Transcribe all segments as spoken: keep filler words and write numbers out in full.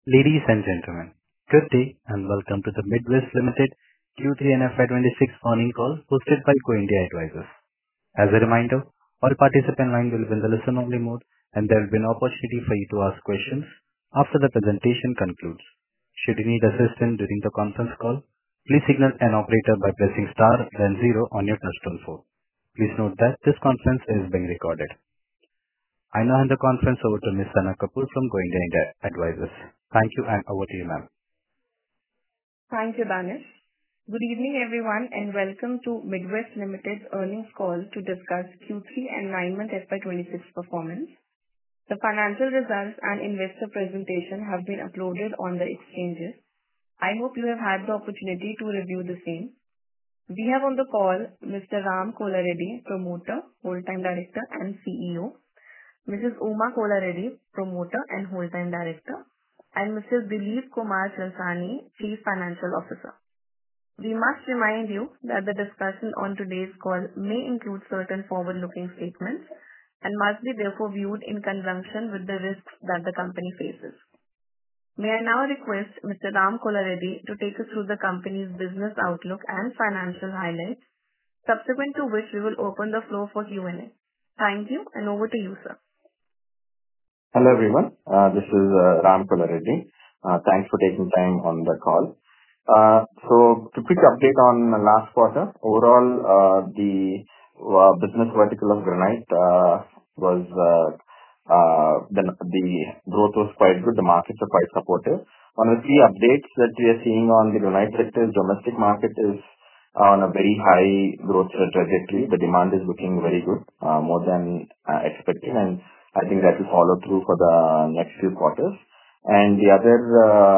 Ladies and gentlemen, good day and welcome to the Midwest Limited Q three and F Y twenty-six earnings call hosted by Go India Advisors. As a reminder, all participant lines will be in the listen-only mode, and there will be an opportunity for you to ask questions after the presentation concludes. Should you need assistance during the conference call, please signal an operator by pressing star then zero on your touchtone phone. Please note that this conference is being recorded. I now hand the conference over to Miz Sana Kapoor from Go India Advisors. Thank you, and over to you, ma'am. Thank you, Danish. Good evening, everyone, and welcome to Midwest Limited's earnings call to discuss Q three and nine-month F Y twenty-six performance. The financial results and investor presentation have been uploaded on the exchanges. I hope you have had the opportunity to review the same. We have on the call Mister Ram Kollareddy, Promoter, Whole-Time Director and C E O, Missus Uma Kollareddy, Promoter and Whole-Time Director, and Mister Dilip Kumar Chansani, Chief Financial Officer. We must remind you that the discussion on today's call may include certain forward-looking statements and must be therefore viewed in conjunction with the risks that the company faces. May I now request Mister Ram Kollareddy to take us through the company's business outlook and financial highlights, subsequent to which we will open the floor for Q and A. Thank you, and over to you, sir. Hello, everyone. Uh, this is uh, Ram Kollareddy. Uh, thanks for taking time on the call. Uh, so, to quick update on last quarter, overall, uh, the uh, business vertical of granite uh, was uh, uh, the, the growth was quite good. The markets are quite supportive. One of the key updates that we are seeing on the granite sector is domestic market is on a very high growth trajectory. The demand is looking very good, uh, more than uh, expected, and I think that will follow through for the next few quarters. And the other uh,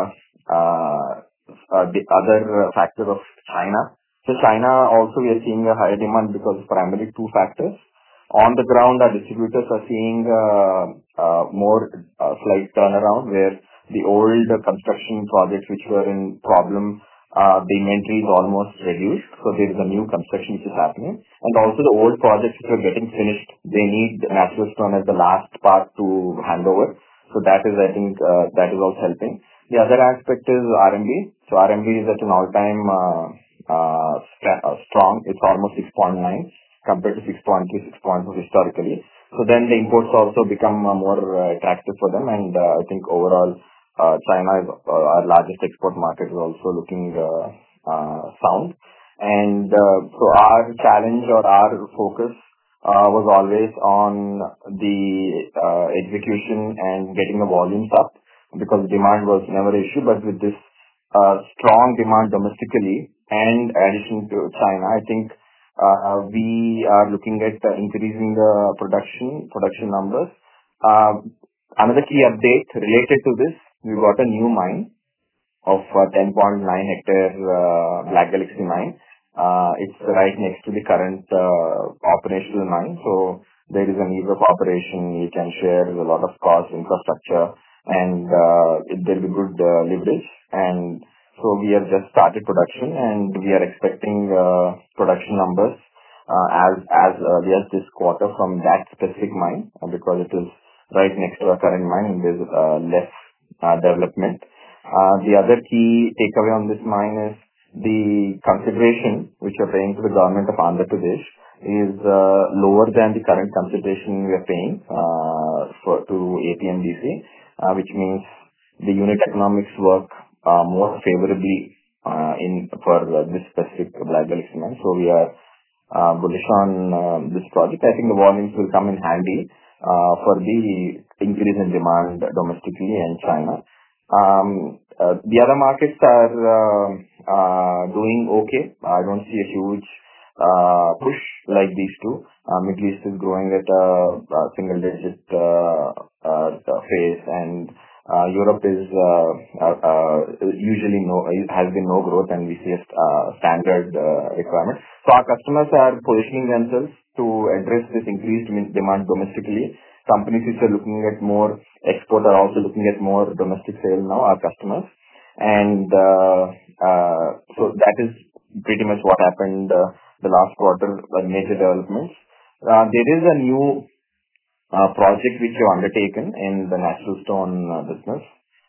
uh, uh, the other factor of China. So China also we are seeing a higher demand because of primarily two factors. On the ground, our distributors are seeing uh, uh, more uh, slight turnaround where the old construction projects which were in problem, uh, the inventory is almost reduced. So there is a new construction which is happening. And also the old projects which are getting finished, they need natural stone as the last part to hand over. So that is, I think, uh, that is also helping. The other aspect is R M B. So R M B is at an all-time uh, uh, st- uh, strong. It's almost six point nine compared to six point three, six point four historically. So then the imports also become uh, more uh, attractive for them. And uh, I think overall, uh, China is uh, our largest export market is also looking uh, uh, sound. And uh, so our challenge or our focus uh, was always on the uh, execution and getting the volumes up because demand was never an issue. But with this uh, strong demand domestically and addition to China, I think uh, we are looking at uh, increasing the production production numbers. Uh, another key update related to this, we got a new mine of uh, ten point nine hectare uh, Black Galaxy mine. Uh, it's right next to the current uh, operational mine. So there is an ease of operation. You can share a lot of cost infrastructure and uh, it, there will be good uh, leverage. And so we have just started production and we are expecting uh, production numbers uh, as as early as this quarter from that specific mine uh, because it is right next to our current mine and there's uh, less uh, development. Uh, the other key takeaway on this mine is the consideration which we are paying to the government of Andhra Pradesh is uh, lower than the current consideration we are paying uh, for to A P M D C, uh, which means the unit economics work uh, more favorably uh, in for uh, this specific Black Galaxy mine. So we are uh, bullish on uh, this project. I think the volumes will come in handy uh, for the increase in demand domestically and China. Um, uh, the other markets are uh, uh, doing okay. I don't see a huge uh, push like these two. Uh, Middle East is growing at a, a single digit uh, uh, phase, and uh, Europe is uh, uh, uh, usually no has been no growth, and we see a uh, standard uh, requirement. So our customers are positioning themselves to address this increased demand domestically. Companies which are looking at more export are also looking at more domestic sale now, our customers. And uh, uh, so that is pretty much what happened uh, the last quarter, uh, major developments. Uh, there is a new uh, project which you have undertaken in the natural stone uh, business.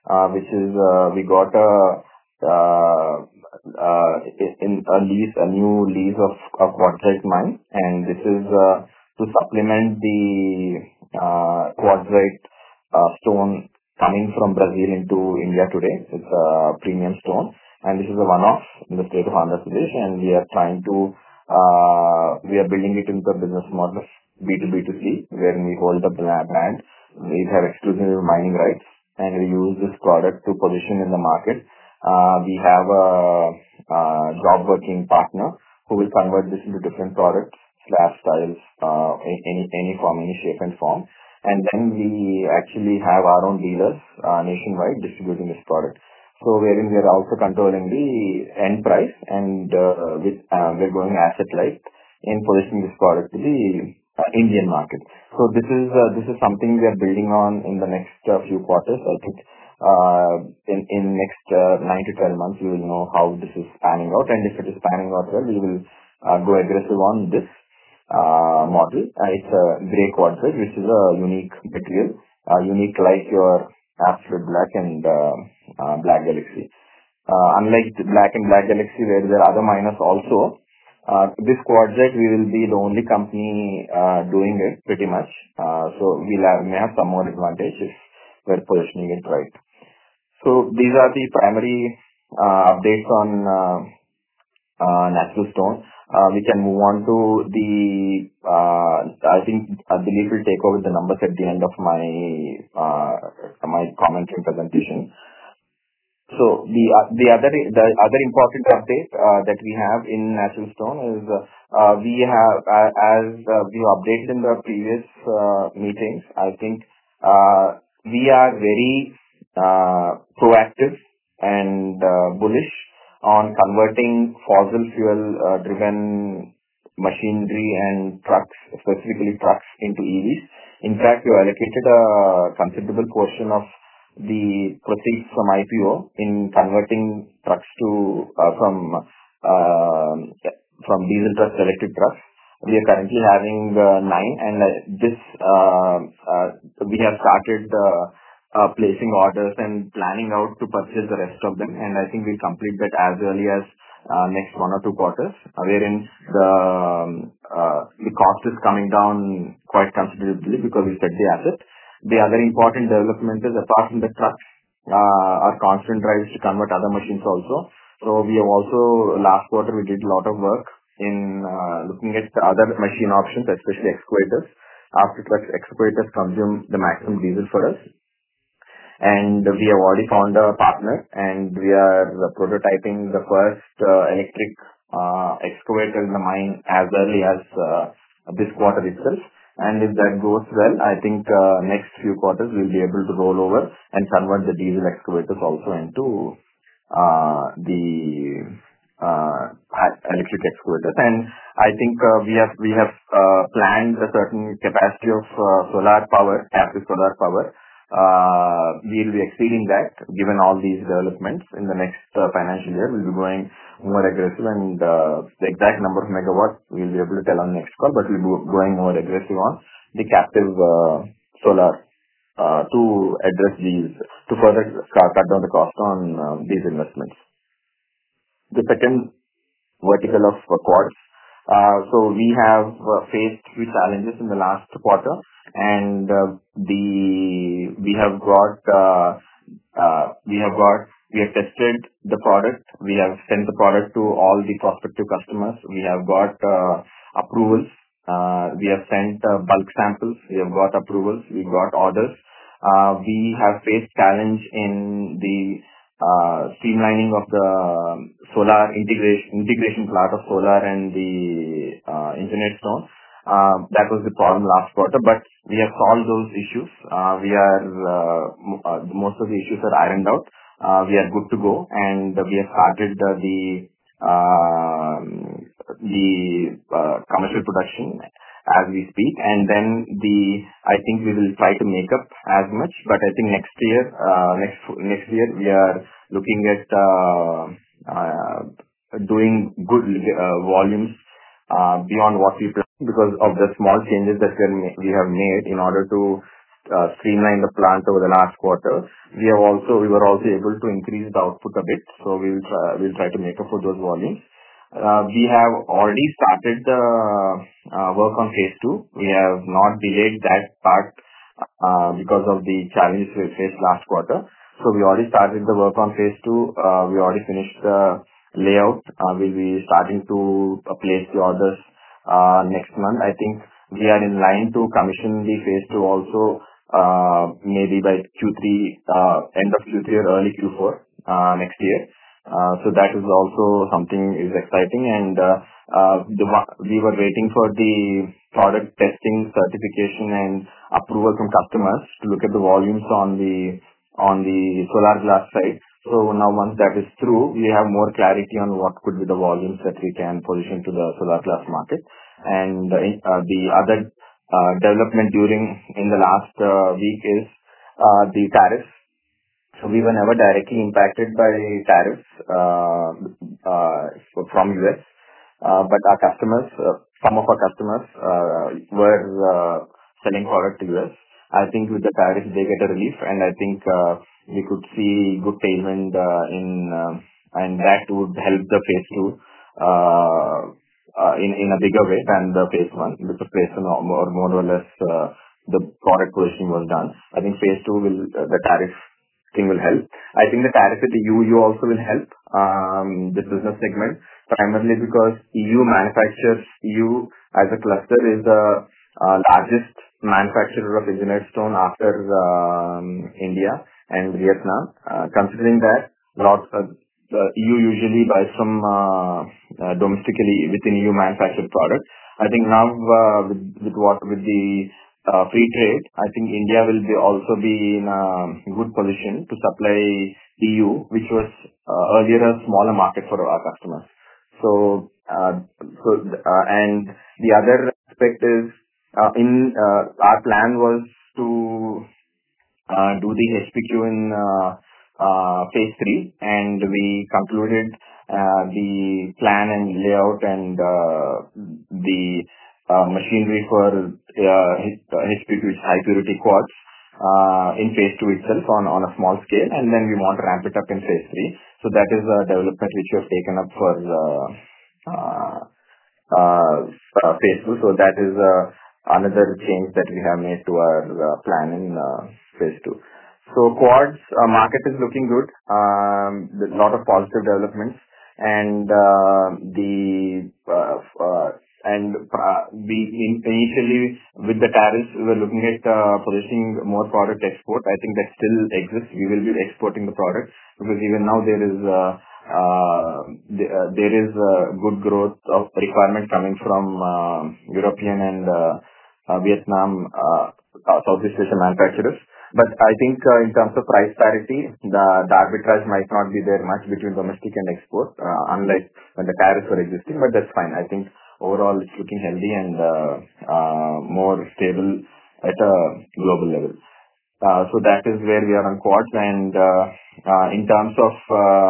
uh, which is uh, we got a uh, uh, in a lease, a new lease of a quartzite mine, and this is uh, to supplement the uh, quartzite uh, stone coming from Brazil into India today. It's a premium stone, and this is a one-off in the state of Andhra Pradesh, and we are trying to uh, we are building it into a business model of B two B two C, wherein we hold the bla- brand, we have exclusive mining rights, and we use this product to position in the market. Uh, we have a, a job working partner who will convert this into different products, slab styles, uh, in any any form, any shape and form. And then we actually have our own dealers uh, nationwide distributing this product. So wherein we are also controlling the end price, and uh, with uh, we're going asset light in positioning this product to the uh, Indian market. So this is uh, this is something we are building on in the next uh, few quarters. I think uh, in in next uh, nine to twelve months we will know how this is panning out, and if it is panning out well, we will uh, go aggressive on this uh, model. Uh, it's a grey quartzite, which is a unique material, uh, unique like your absolute black and uh, uh, black galaxy. Uh, unlike the black and black galaxy, where there are other miners also, uh, this quartzite we will be the only company uh, doing it pretty much. Uh, so we'll have, may have some more advantage if we're positioning it right. So these are the primary uh, updates on uh, uh, natural stone. Uh, we can move on to the, uh, I think uh, Dilip will take over the numbers at the end of my uh, my commentary and presentation. So the uh, the other the other important update uh, that we have in natural stone is uh, uh, we have uh, as uh, we updated in the previous uh, meetings. I think uh, we are very uh, proactive and uh, bullish on converting fossil fuel uh, driven machinery and trucks, specifically trucks, into E Vs. In fact, we allocated a considerable portion of the proceeds from I P O in converting trucks to uh, from uh, from diesel trucks to electric trucks. We are currently having uh, nine, and uh, this uh, uh, we have started uh, uh, placing orders and planning out to purchase the rest of them. And I think we'll complete that as early as uh, next one or two quarters, uh, wherein the um, uh, the cost is coming down quite considerably because we set the asset. The other important development is, apart from the trucks, uh, our constant drive is to convert other machines also. So we have also, last quarter, we did a lot of work in uh, looking at the other machine options, especially excavators. After trucks, excavators consume the maximum diesel for us. And we have already found a partner, and we are prototyping the first uh, electric uh, excavator in the mine as early as uh, this quarter itself. And if that goes well, I think uh, next few quarters we'll be able to roll over and convert the diesel excavators also into uh, the uh, electric excavators. And I think uh, we have we have uh, planned a certain capacity of uh, solar power, captive solar power. Uh, we'll be exceeding that given all these developments. In the next uh, financial year, we'll be going more aggressive, and uh, the exact number of megawatts we'll be able to tell on next call, but we'll be going more aggressive on the captive uh, solar uh, to address these, to further cut down the cost on uh, these investments. The second vertical of uh, quartz. Uh, so we have uh, faced few challenges in the last quarter, and uh, the we have got uh, uh, we have got we have tested the product. We have sent the product to all the prospective customers. We have got uh, approvals. Uh, we have sent uh, bulk samples. We have got approvals. We got orders. Uh, we have faced challenge in the uh, streamlining of the solar integration integration part of solar and the uh, internet stone. Uh, that was the problem last quarter, but we have solved those issues. Uh, we are uh, m- uh, most of the issues are ironed out. Uh, we are good to go, and we have started uh, the uh, the uh, commercial production as we speak. And then the I think we will try to make up as much, but I think next year, uh, next next year we are looking at uh, uh, doing good uh, volumes uh, beyond what we planned because of the small changes that we are ma- we have made in order to uh, streamlined the plant over the last quarter, we have also we were also able to increase the output a bit. So we'll try, we'll try to make up for those volumes. Uh, we have already started the uh, work on phase two. We have not delayed that part uh, because of the challenges we faced last quarter. So we already started the work on phase two. Uh, we already finished the layout. Uh, we'll be starting to uh, place the orders uh, next month. I think we are in line to commission the phase two also uh, maybe by Q three, uh, end of Q three or early Q four uh, next year. Uh, so that is also something is exciting, and uh, uh, the, we were waiting for the product testing certification and approval from customers to look at the volumes on the on the solar glass side. So now once that is through, we have more clarity on what could be the volumes that we can position to the solar glass market. And uh, uh, the other uh, development during in the last uh, week is uh, the tariffs. So we were never directly impacted by tariffs uh, uh, from U S, uh, but our customers, uh, some of our customers uh, were uh, selling product to U S. I think with the tariffs they get a relief, and I think uh, we could see good tailwind uh, in, uh, and that would help the phase two uh, uh, in in a bigger way than the phase one, because phase one or more, more or less uh, the product positioning was done. I think phase two will uh, the tariff thing will help. I think the tariff with the E U also will help um, this business segment, primarily because E U manufactures, E U as a cluster is the uh, largest manufacturer of engineered stone after um, India and Vietnam. Uh, considering that, lots of the E U usually buys from uh, uh, domestically within E U manufactured products. I think now uh, with, with what with the Uh, free trade, I think India will be also be in a good position to supply E U, which was uh, earlier a smaller market for our customers. So, uh, so uh, and the other aspect is uh, in uh, our plan was to uh, do the H P Q in uh, uh, phase three, and we concluded uh, the plan and layout and uh, the uh, machinery for uh, H P Q, which is high purity quartz, uh, in phase two itself on, on a small scale, and then we want to ramp it up in phase three. So that is a development which we have taken up for uh, uh, uh, uh, phase two. So that is uh, another change that we have made to our uh, plan in uh, phase two. So quartz uh, market is looking good. Um, there's a lot of positive developments, and uh, the uh, uh, and uh, we in, initially with the tariffs we were looking at uh, positioning more product export. I think that still exists. We will be exporting the product because even now there is uh, uh, the, uh, there is uh, good growth of requirement coming from uh, European and uh, uh, Vietnam, uh, uh, Southeast Asian manufacturers. But I think uh, in terms of price parity, the, the arbitrage might not be there much between domestic and export, uh, unlike when the tariffs were existing, but that's fine. I think overall it's looking healthy and uh, uh, more stable at a global level. Uh, so that is where we are on quartz. And uh, uh, in terms of uh,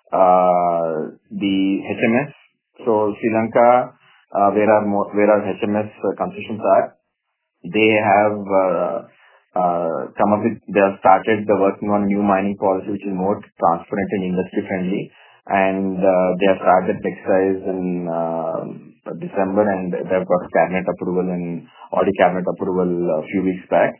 uh, the H M S, so Sri Lanka, uh, where our more, where our H M S uh, concessions are, they have uh, uh, come up with, they have started the working on new mining policy, which is more transparent and industry friendly. And uh, they have started exercise in uh, December, and they have got cabinet approval and already cabinet approval a few weeks back.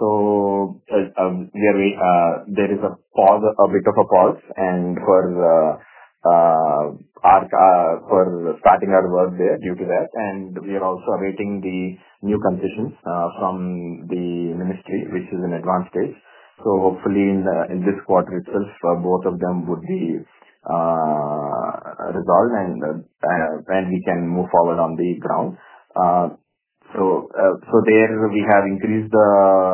So uh, uh, we are, uh, there is a pause, a bit of a pause, and for uh, uh, our, uh, for starting our work there due to that. And we are also awaiting the new concessions uh, from the ministry, which is in advanced stage. So hopefully in, the, in this quarter itself, uh, both of them would be uh, resolved, and uh, and we can move forward on the ground. Uh, so uh, so there we have increased the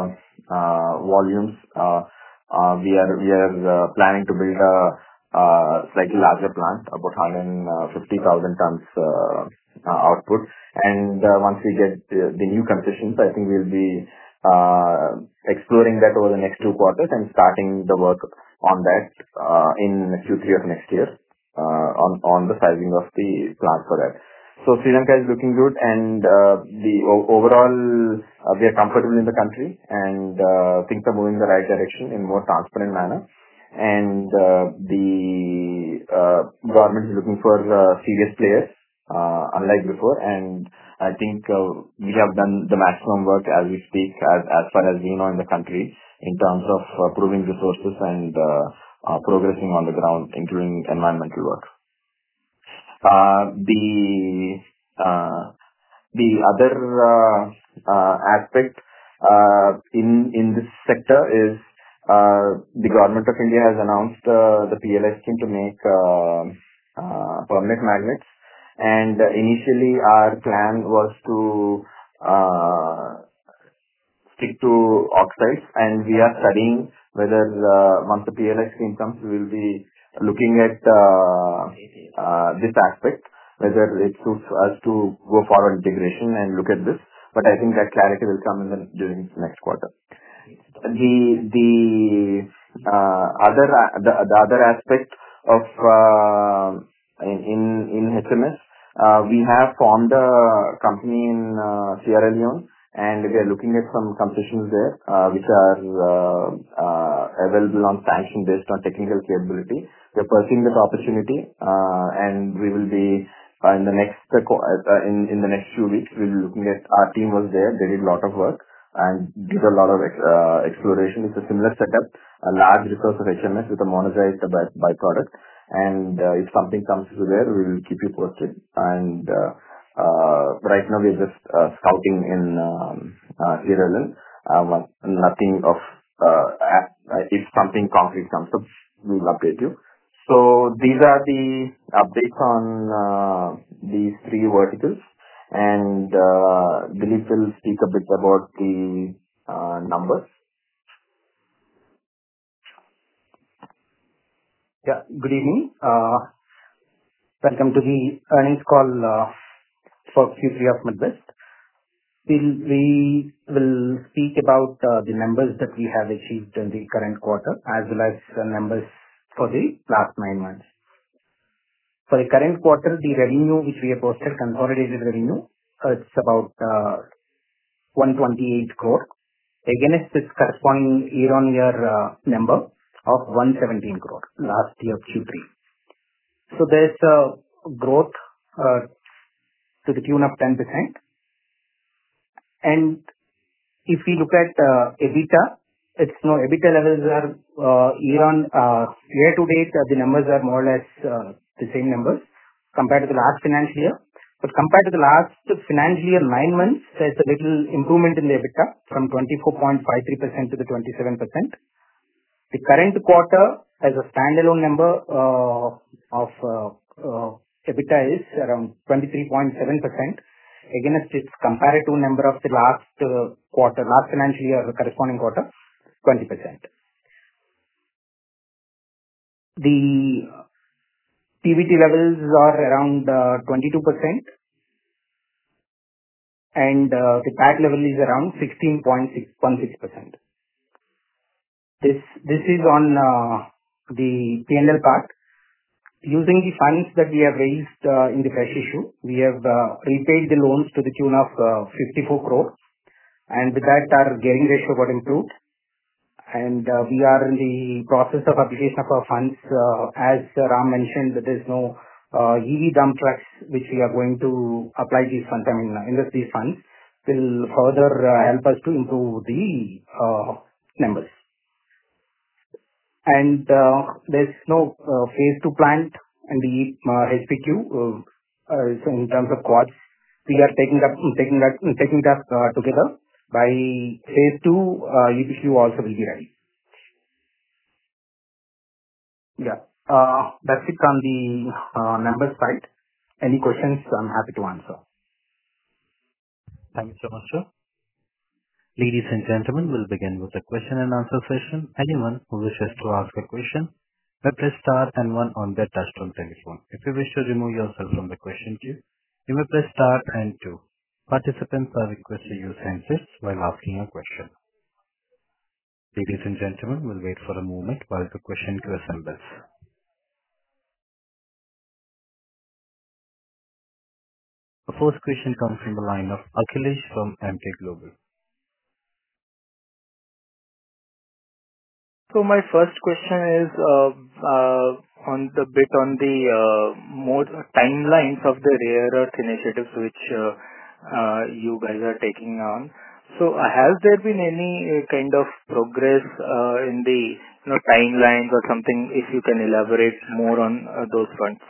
uh, volumes. Uh, uh, we are we are uh, planning to build a uh, slightly larger plant, about one hundred fifty thousand tons uh, uh, output. And uh, once we get the, the new concessions, I think we'll be uh, exploring that over the next two quarters and starting the work on that uh, in Q three of next year uh, on on the sizing of the plant for that. So Sri Lanka is looking good, and uh, the o- overall uh, we are comfortable in the country, and uh, things are moving in the right direction in more transparent manner. And uh, the uh, government is looking for uh, serious players, uh, unlike before. And I think uh, we have done the maximum work as we speak, as as far as we know in the country, in terms of uh, proving resources and uh, uh, progressing on the ground, including environmental work. Uh, The uh, the other uh, uh, aspect uh, in in this sector is uh, the government of India has announced uh, the P L I scheme to make uh, uh, permanent magnets. And uh, initially, our plan was to uh, stick to oxides, and we are studying whether uh, once the P L I scheme comes, we will be looking at uh, uh, this aspect, whether it suits us to go forward integration and look at this. But I think that clarity will come in the during next quarter. The the uh, other the the other aspect of uh, in in in H M S, uh, we have formed a company in uh, Sierra Leone, and we are looking at some concessions there, uh, which are uh, uh, available on sanction based on technical capability. We are pursuing that opportunity, uh, and we will be uh, in the next uh, co- uh, in in the next few weeks, we'll be looking at. Our team was there. They did a lot of work and did a lot of ex- uh, exploration. It's a similar setup, a large resource of H M S with a monazite by- byproduct. And uh, if something comes through there, we will keep you posted. And uh, uh, right now, we're just uh, scouting in um, uh, Sierra Leone. Um, Nothing of uh, uh, if something concrete comes up, we will update you. So these are the updates on uh, these three verticals. And uh, Dilip will speak a bit about the uh, numbers. Yeah, good evening. Uh, Welcome to the earnings call uh, for Q three of Midwest. We'll- We will speak about uh, the numbers that we have achieved in the current quarter, as well as the numbers for the last nine months. For the current quarter, the revenue which we have posted, consolidated revenue, uh, it's about uh, one hundred twenty-eight crore, against its corresponding year-on-year uh, number of one hundred seventeen crore last year Q three. So there's a growth uh, to the tune of ten percent. And if we look at uh, EBITDA, it's no EBITDA levels are uh, year on uh, year to date, uh, the numbers are more or less uh, the same numbers compared to the last financial year. But compared to the last financial year, nine months, there's a little improvement in the EBITDA from twenty-four point five three percent to the twenty-seven percent. The current quarter as a standalone number uh, of uh, uh, EBITDA is around twenty-three point seven percent against its comparative number of the last uh, quarter, last financial year, the corresponding quarter, twenty percent. The P B T levels are around uh, twenty-two percent, and uh, the P A T level is around sixteen point six one six percent. This this is on uh, the P and L part. Using the funds that we have raised uh, in the fresh issue, we have uh, repaid the loans to the tune of uh, fifty-four crore, and with that, our gearing ratio got improved. And uh, we are in the process of application of our funds. Uh, as uh, Ram mentioned, that there's no uh, E V dump trucks which we are going to apply these funds, I mean, uh, invest these funds, will further uh, help us to improve the uh, numbers. And uh, there's no uh, phase two plant and the uh, H P Q. Uh, uh, so in terms of quads, we are taking up taking that taking that uh, together. By phase two, uh, E P Q also will be ready. Yeah, uh, that's it on the uh, numbers side. Any questions? I'm happy to answer. Thank you so much, sir. Ladies and gentlemen, we'll begin with the question and answer session. Anyone who wishes to ask a question may press star and one on their touchtone telephone. If you wish to remove yourself from the question queue, you may press star and two. Participants are requested to use handsets while asking a question. Ladies and gentlemen, we'll wait for a moment while the question queue assembles. The first question comes from the line of Akhilesh from Emkay Global. So my first question is uh, uh, on the bit on the uh, more timelines of the rare earth initiatives which uh, uh, you guys are taking on. So uh, has there been any uh, kind of progress uh, in the you know timelines or something? If you can elaborate more on uh, those fronts.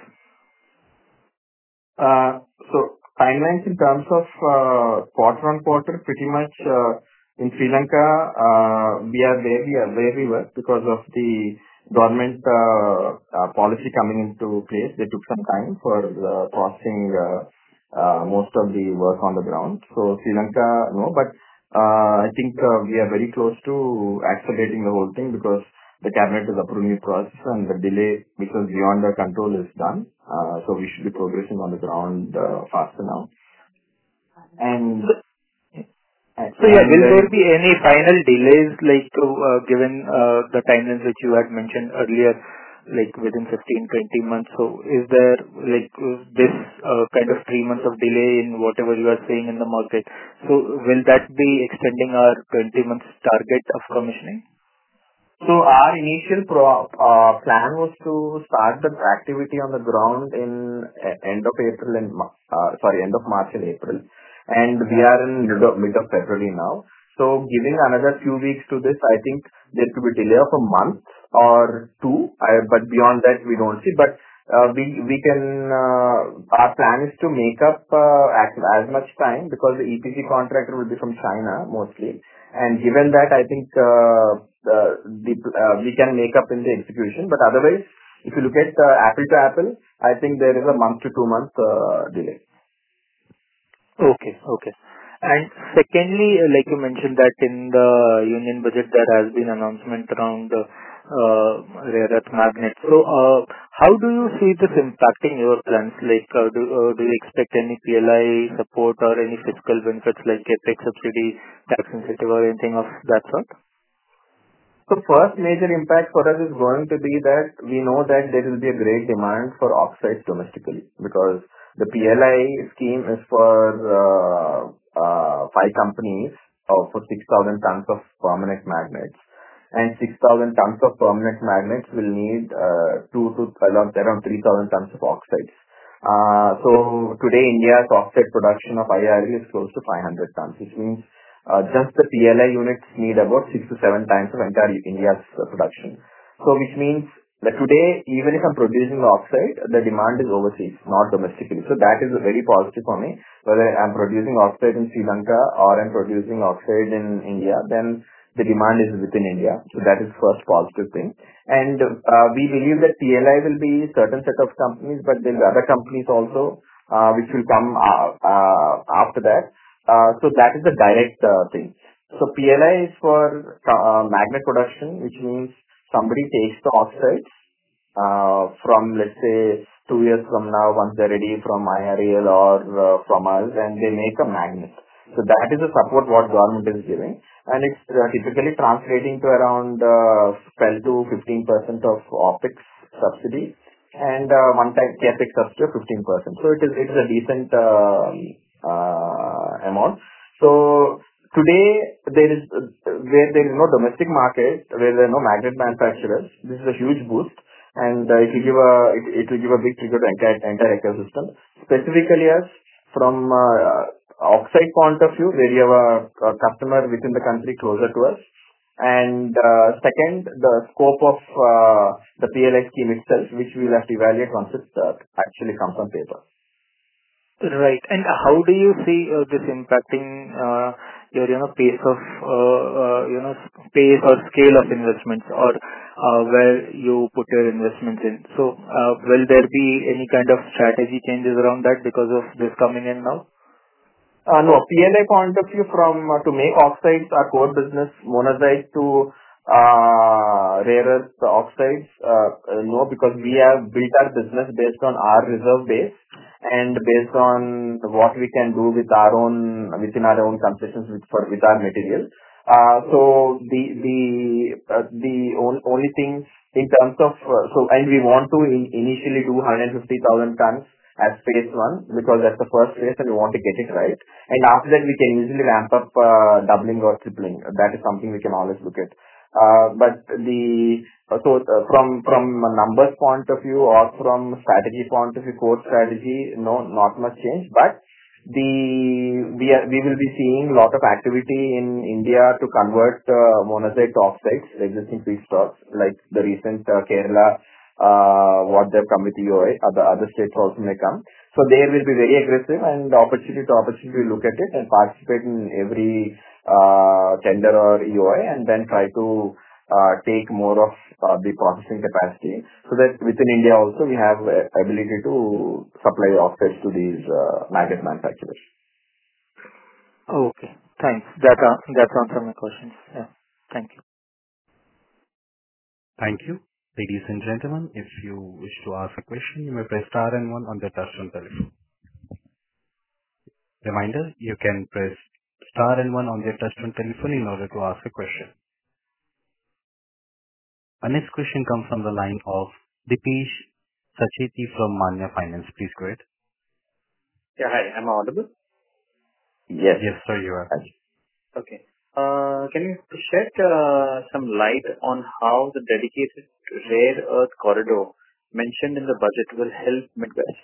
Uh, So timelines in terms of uh, quarter-on-quarter, pretty much uh, in Sri Lanka, uh, we are where we are where we were because of the government uh, uh, policy coming into place. They took some time for uh, processing uh, uh, most of the work on the ground. So Sri Lanka, no, but uh, I think uh, we are very close to accelerating the whole thing because the cabinet is approving the process and the delay, because beyond our control, is done. Uh, so we should be progressing on the ground uh, faster now. And and So yeah, will then there be any final delays, like, uh given uh the timelines which you had mentioned earlier, like within fifteen, twenty months? So is there, like, uh, this uh kind of three months of delay in whatever you are seeing in the market? So will that be extending our twenty months target of commissioning? So our initial pro- uh, plan was to start the activity on the ground in uh, end of April and Ma- uh, sorry, end of March and April, and we are in mid of, mid of February now. So giving another few weeks to this, I think there could be delay of a month or two, I, but beyond that we don't see. But uh, we we can uh, our plan is to make up uh, as, as much time because the E P C contractor will be from China mostly. And given that, I think uh, uh, the, uh, we can make up in the execution. But otherwise, if you look at uh, apple to apple, I think there is a month to two month uh, delay. Okay. Okay. And secondly, uh, like you mentioned that in the union budget, there has been announcement around uh, uh, rare earth magnets. So, uh, how do you see this impacting your plans? Like, uh, do uh, do you expect any P L I support or any fiscal benefits like CapEx subsidy, tax incentive, or anything of that sort? So first major impact for us is going to be that we know that there will be a great demand for oxides domestically because the P L I scheme is for uh, uh, five companies uh, for six thousand tons of permanent magnets. And six thousand tons of permanent magnets will need uh, two to around, around three thousand tons of oxides. Uh, so today India's oxide production of I R E is close to five hundred tons, which means uh, just the P L I units need about six to seven times of entire India's uh, production. So which means that today, even if I'm producing the oxide, the demand is overseas, not domestically. So that is very positive for me. Whether I'm producing oxide in Sri Lanka or I'm producing oxide in India, then the demand is within India. So that is first positive thing. And uh, we believe that P L I will be certain set of companies, but there are other companies also uh, which will come uh, uh, after that. Uh, so that is the direct uh, thing. So P L I is for uh, magnet production, which means somebody takes the oxides uh, from, let's say, two years from now, once they're ready from I R E L or uh, from us, and they make a magnet. So that is the support what government is giving, and it's uh, typically translating to around uh, twelve to fifteen percent of OpEx subsidy and uh, one-time CapEx subsidy of fifteen percent. So it is it is a decent uh, uh, amount. So today there is uh, where there is no domestic market, where there are no magnet manufacturers. This is a huge boost, and uh, it will give a it, it will give a big trigger to entire entire ecosystem. Specifically, as from uh, oxide point of view, where you have a, a customer within the country closer to us. And uh, second, the scope of uh, the P L I scheme itself, which we will have to evaluate once it uh, actually comes on paper. Right. And how do you see uh, this impacting uh, your, you know, pace of, uh, uh, you know, pace or scale of investments, or uh, where you put your investments in? So, uh, will there be any kind of strategy changes around that because of this coming in now? Uh No. P L I point of view from uh, to make oxides, our core business, monazite to uh rare earth oxides, uh uh, no, because we have built our business based on our reserve base and based on what we can do with our own, within our own concessions with for with our material. Uh So the the uh, the on- only thing in terms of, uh, so and we want to in- initially do one hundred fifty thousand tons as phase one because that's the first phase and we want to get it right. And after that, we can easily ramp up uh, doubling or tripling. That is something we can always look at. Uh, but the so uh, from from a numbers point of view or from strategy point of view, core strategy, no, not much change. But the we are, we will be seeing a lot of activity in India to convert uh, monazite to oxides, existing feedstocks, like the recent uh, Kerala, uh, what they've come with E O I, other other states also may come. So they will be very aggressive and opportunity to opportunity look at it and participate in every uh, tender or E O I and then try to uh, take more of uh, the processing capacity so that within India also we have uh, ability to supply oxides to these uh, magnet manufacturers. Okay. Thanks. That uh, that answers my questions. Yeah. Thank you. Thank you. Ladies and gentlemen, if you wish to ask a question, you may press star and one on the touchtone telephone. Reminder, you can press star and one on the touchtone telephone in order to ask a question. Our next question comes from the line of Dipesh Sacheti from Manya Finance. Please go ahead. Yeah, hi. Am I audible? Yes. Yes, sir, you are. Okay. Uh, Can you shed uh, some light on how the dedicated rare earth corridor mentioned in the budget will help Midwest?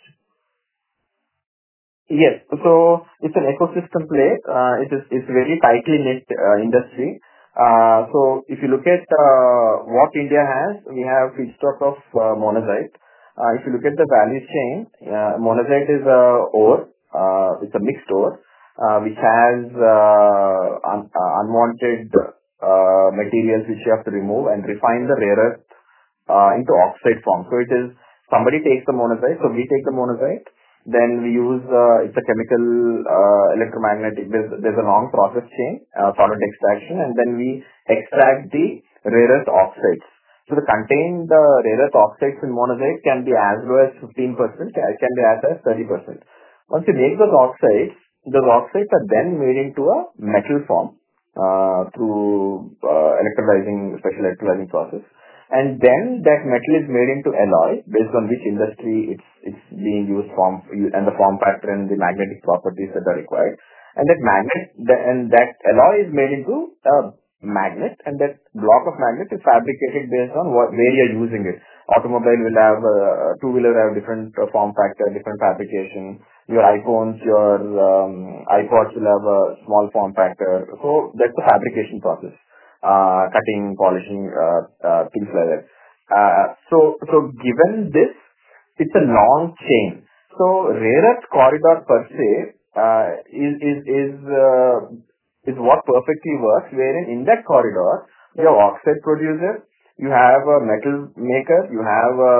Yes. So it's an ecosystem play. Uh, It is it's very tightly knit uh, industry. Uh, So if you look at uh, what India has, we have feedstock of uh, monazite. Uh, If you look at the value chain, uh, monazite is a ore. uh, It's a mixed ore, uh, which has uh, un- uh, unwanted uh, materials which you have to remove and refine the rare earth uh, into oxide form. So it is somebody takes the monazite, so we take the monazite, then we use uh, it's a chemical uh, electromagnetic. There's, there's a long process chain, uh, solid extraction, and then we extract the rare earth oxides. So the contained uh, rare earth oxides in monazite can be as low as fifteen percent, can be as high as thirty percent. Once you make those oxides, those oxides are then made into a metal form uh, through uh, electrolyzing, special electrolyzing process. And then that metal is made into alloy based on which industry it's it's being used form and the form factor and the magnetic properties that are required. And that magnet the, and that alloy is made into a magnet, and that block of magnet is fabricated based on what where you're using it. Automobile will have uh, two wheeler have different uh, form factor, different fabrication. Your iPhones, your um, iPods will have a small form factor. So that's the fabrication process. Uh, cutting, polishing, uh, uh, things like that. Uh, so, so given this, it's a long chain. So, rare earth corridor per se uh, is is is uh, is what perfectly works. Wherein in that corridor, you have oxide producer, you have a metal maker, you have a,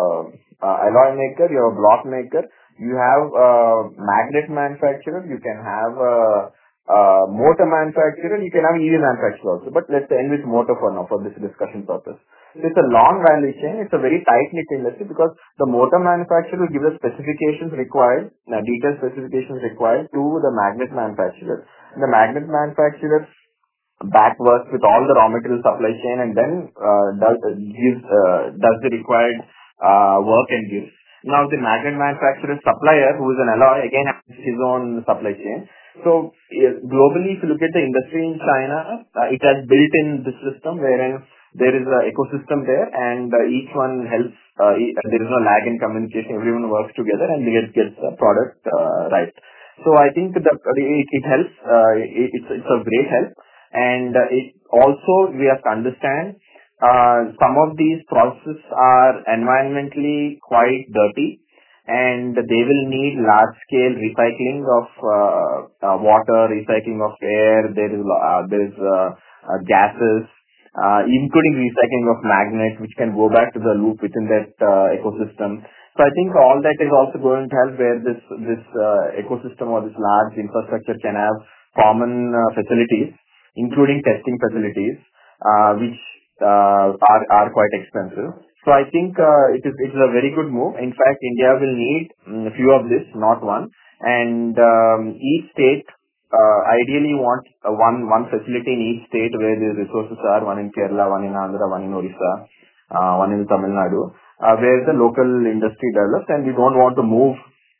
a alloy maker, you have a block maker, you have a magnet manufacturer, you can have a Uh, motor manufacturer, you can have E V manufacturer also. But let's end with motor for now for this discussion purpose. So it's a long value chain. It's a very tight-knit industry because the motor manufacturer will give the specifications required, uh, detailed specifications required to the magnet manufacturer. The magnet manufacturer back works with all the raw material supply chain and then uh, does gives uh, does the required uh, work and gives. Now the magnet manufacturer supplier, who is an alloy, again has his own supply chain. So uh, globally, if you look at the industry in China, uh, it has built in this system wherein there is an ecosystem there, and uh, each one helps. Uh, e- there is no lag in communication. Everyone works together and they get gets the product uh, right. So I think that it, it helps. Uh, it, it's it's a great help, and uh, it also we have to understand uh, some of these processes are environmentally quite dirty, and they will need large scale recycling of uh, uh, water, recycling of air. There is uh, there is uh, uh, gases, uh, including recycling of magnets, which can go back to the loop within that uh, ecosystem. So I think all that is also going to help where this this uh, ecosystem or this large infrastructure can have common uh, facilities, including testing facilities, uh, which uh, are are quite expensive. So I think uh, it is it is a very good move. In fact, India will need mm, a few of this, not one. And um, each state uh, ideally want uh, one one facility in each state where the resources are. One in Kerala, one in Andhra, one in Orissa, uh, one in Tamil Nadu, uh, where the local industry develops. And we don't want to move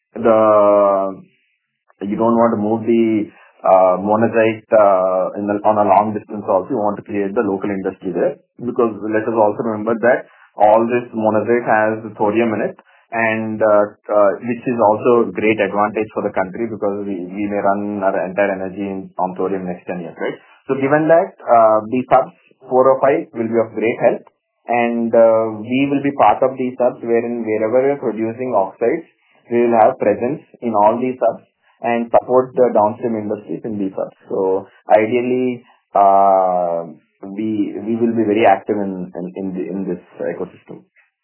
the you don't want to move the uh, monazite uh, in the, on a long distance also. You want to create the local industry there, because let us also remember that all this monazite has thorium in it, and uh, uh, which is also a great advantage for the country, because we, we may run our entire energy in, on thorium next ten years, right? So given that uh, the subs four or five will be of great help, and uh, we will be part of these subs wherein wherever we are producing oxides, we will have presence in all these subs and support the downstream industries in these subs. So ideally, uh, we we will be very active in in in, the, in this ecosystem.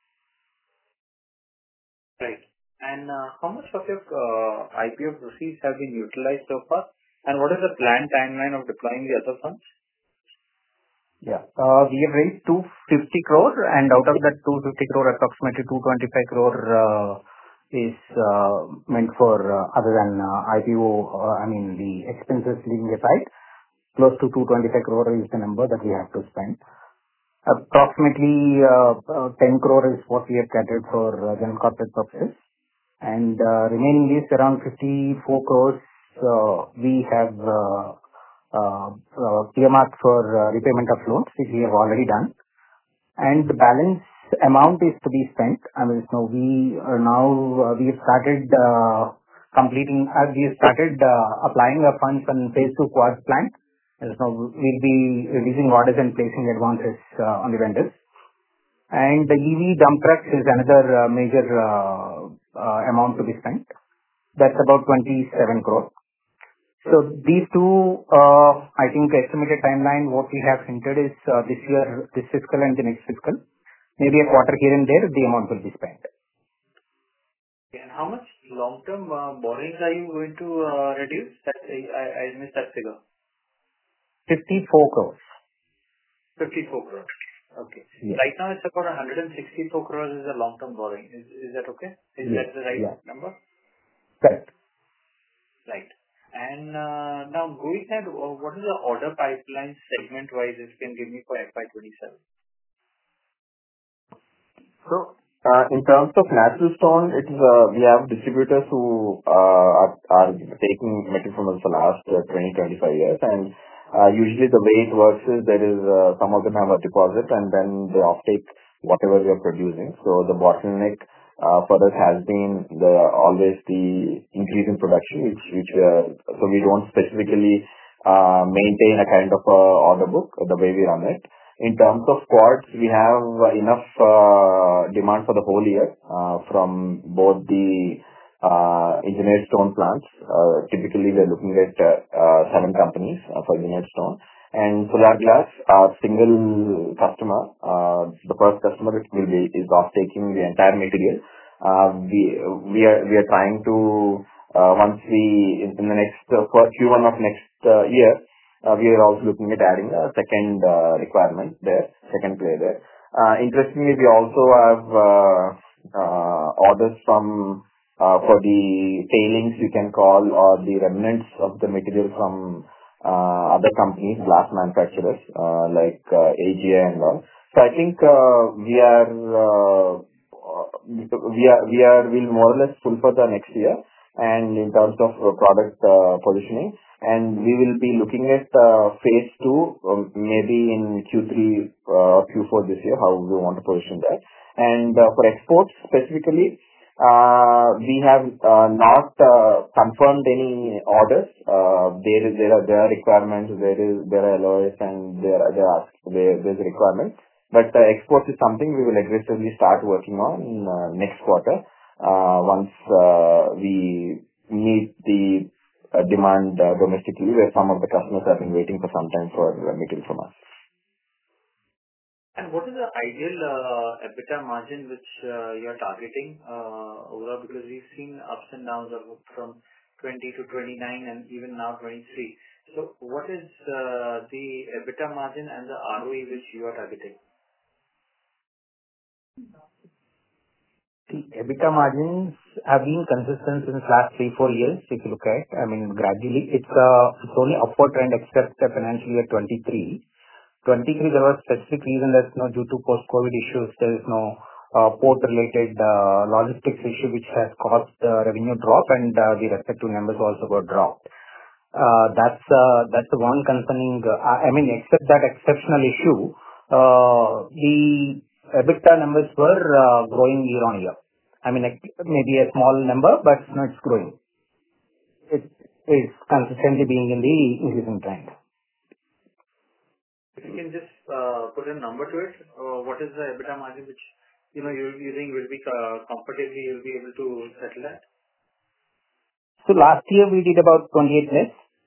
Right. And uh, how much of your uh, I P O proceeds have been utilized so far? And what is the planned timeline of deploying the other funds? Yeah. Uh, We have raised two hundred fifty crore, and out of that two hundred fifty crore, approximately two hundred twenty-five crore uh, is uh, meant for uh, other than uh, I P O, uh, I mean, the expenses leaving aside. Close to two hundred twenty-five crore is the number that we have to spend. Approximately uh, uh, ten crore is what we have catered for uh, general corporate purposes. And uh, remaining is around fifty-four crores uh, we have uh, uh, uh, earmarked for uh, repayment of loans, which we have already done. And the balance amount is to be spent. I mean, so we are now, uh, we have started uh, completing, uh, we have started uh, applying our funds on phase two quad plant. And so we'll be releasing orders and placing advances uh, on the vendors. And the E V dump trucks is another uh, major uh, uh, amount to be spent. That's about twenty-seven crore. So these two, uh, I think estimated timeline, what we have hinted is uh, this year, this fiscal and the next fiscal. Maybe a quarter here and there, the amount will be spent. And how much long-term uh, borrowings are you going to uh, reduce? That I, I I missed that figure. fifty-four crores. fifty-four crores. Okay. Yes. Right now it's about one hundred sixty-four crores is the long-term borrowing. Is is that okay? Is Yes. that the right Yeah. number? Correct. Right. And uh, now going ahead, uh, what is the order pipeline segment-wise, if you can give me for F Y twenty-seven? So, uh, in terms of natural stone, it is, uh, we have distributors who uh, are are taking material from us for the last uh, twenty, twenty-five years. And uh, usually the way it works is there is, uh, some of them have a deposit and then they offtake whatever we are producing. So the bottleneck uh, for us has been the always the increase in production, which which we are, so we don't specifically uh, maintain a kind of a order book the way we run it. In terms of quartz, we have uh, enough uh, demand for the whole year uh, from both the uh, engineered stone plants. Uh, Typically, we are looking at uh, uh, seven companies uh, for engineered stone. And solar glass, our single customer, uh, the first customer that will be is off-taking the entire material. Uh, We we are we are trying to, uh, once we in in the next uh, for Q one of next uh, year, uh, we are also looking at adding a second uh, requirement there, second player there. Uh, Interestingly, we also have uh, uh, orders from uh, for the tailings, you can call, or the remnants of the material from uh, other companies, glass manufacturers, uh, like uh, A G A and all. So I think uh, we are uh, we are we are will more or less full for the next year, and in terms of uh, product uh, positioning. And we will be looking at uh, phase two, um, maybe in Q three uh, Q four this year, how we want to position that. And uh, for exports specifically, uh, we have uh, not uh, confirmed any orders. Uh, There is there are there are requirements, there is there are alloys, and there are there are there there's a requirement. But uh, exports is something we will aggressively start working on uh, next quarter, uh, once uh, we meet the uh, demand uh, domestically, where some of the customers have been waiting for some time for uh, material from us. And what is the ideal uh, EBITDA margin which uh, you are targeting uh, overall? Because we've seen ups and downs of from twenty to twenty-nine and even now twenty-three. So what is uh, the EBITDA margin and the R O E which you are targeting? The EBITDA margins have been consistent since last three, four years, if you look at. I mean, gradually, it's uh, it's only upward trend except the financial year twenty-three. twenty-three, there was specific reason that, you know, due to post-COVID issues, there is no port-related logistics issue, which has caused the revenue drop, and the respective numbers also got dropped. That's that's the one concerning. I mean, except that exceptional issue, the EBITDA numbers were growing year on year. I mean, maybe a small number, but no, it's growing. It is consistently being in the increasing trend. If you can just uh, put a number to it, uh, what is the EBITDA margin which you know you you think will be uh, comfortably you'll be able to settle that? So last year we did about twenty-eight less.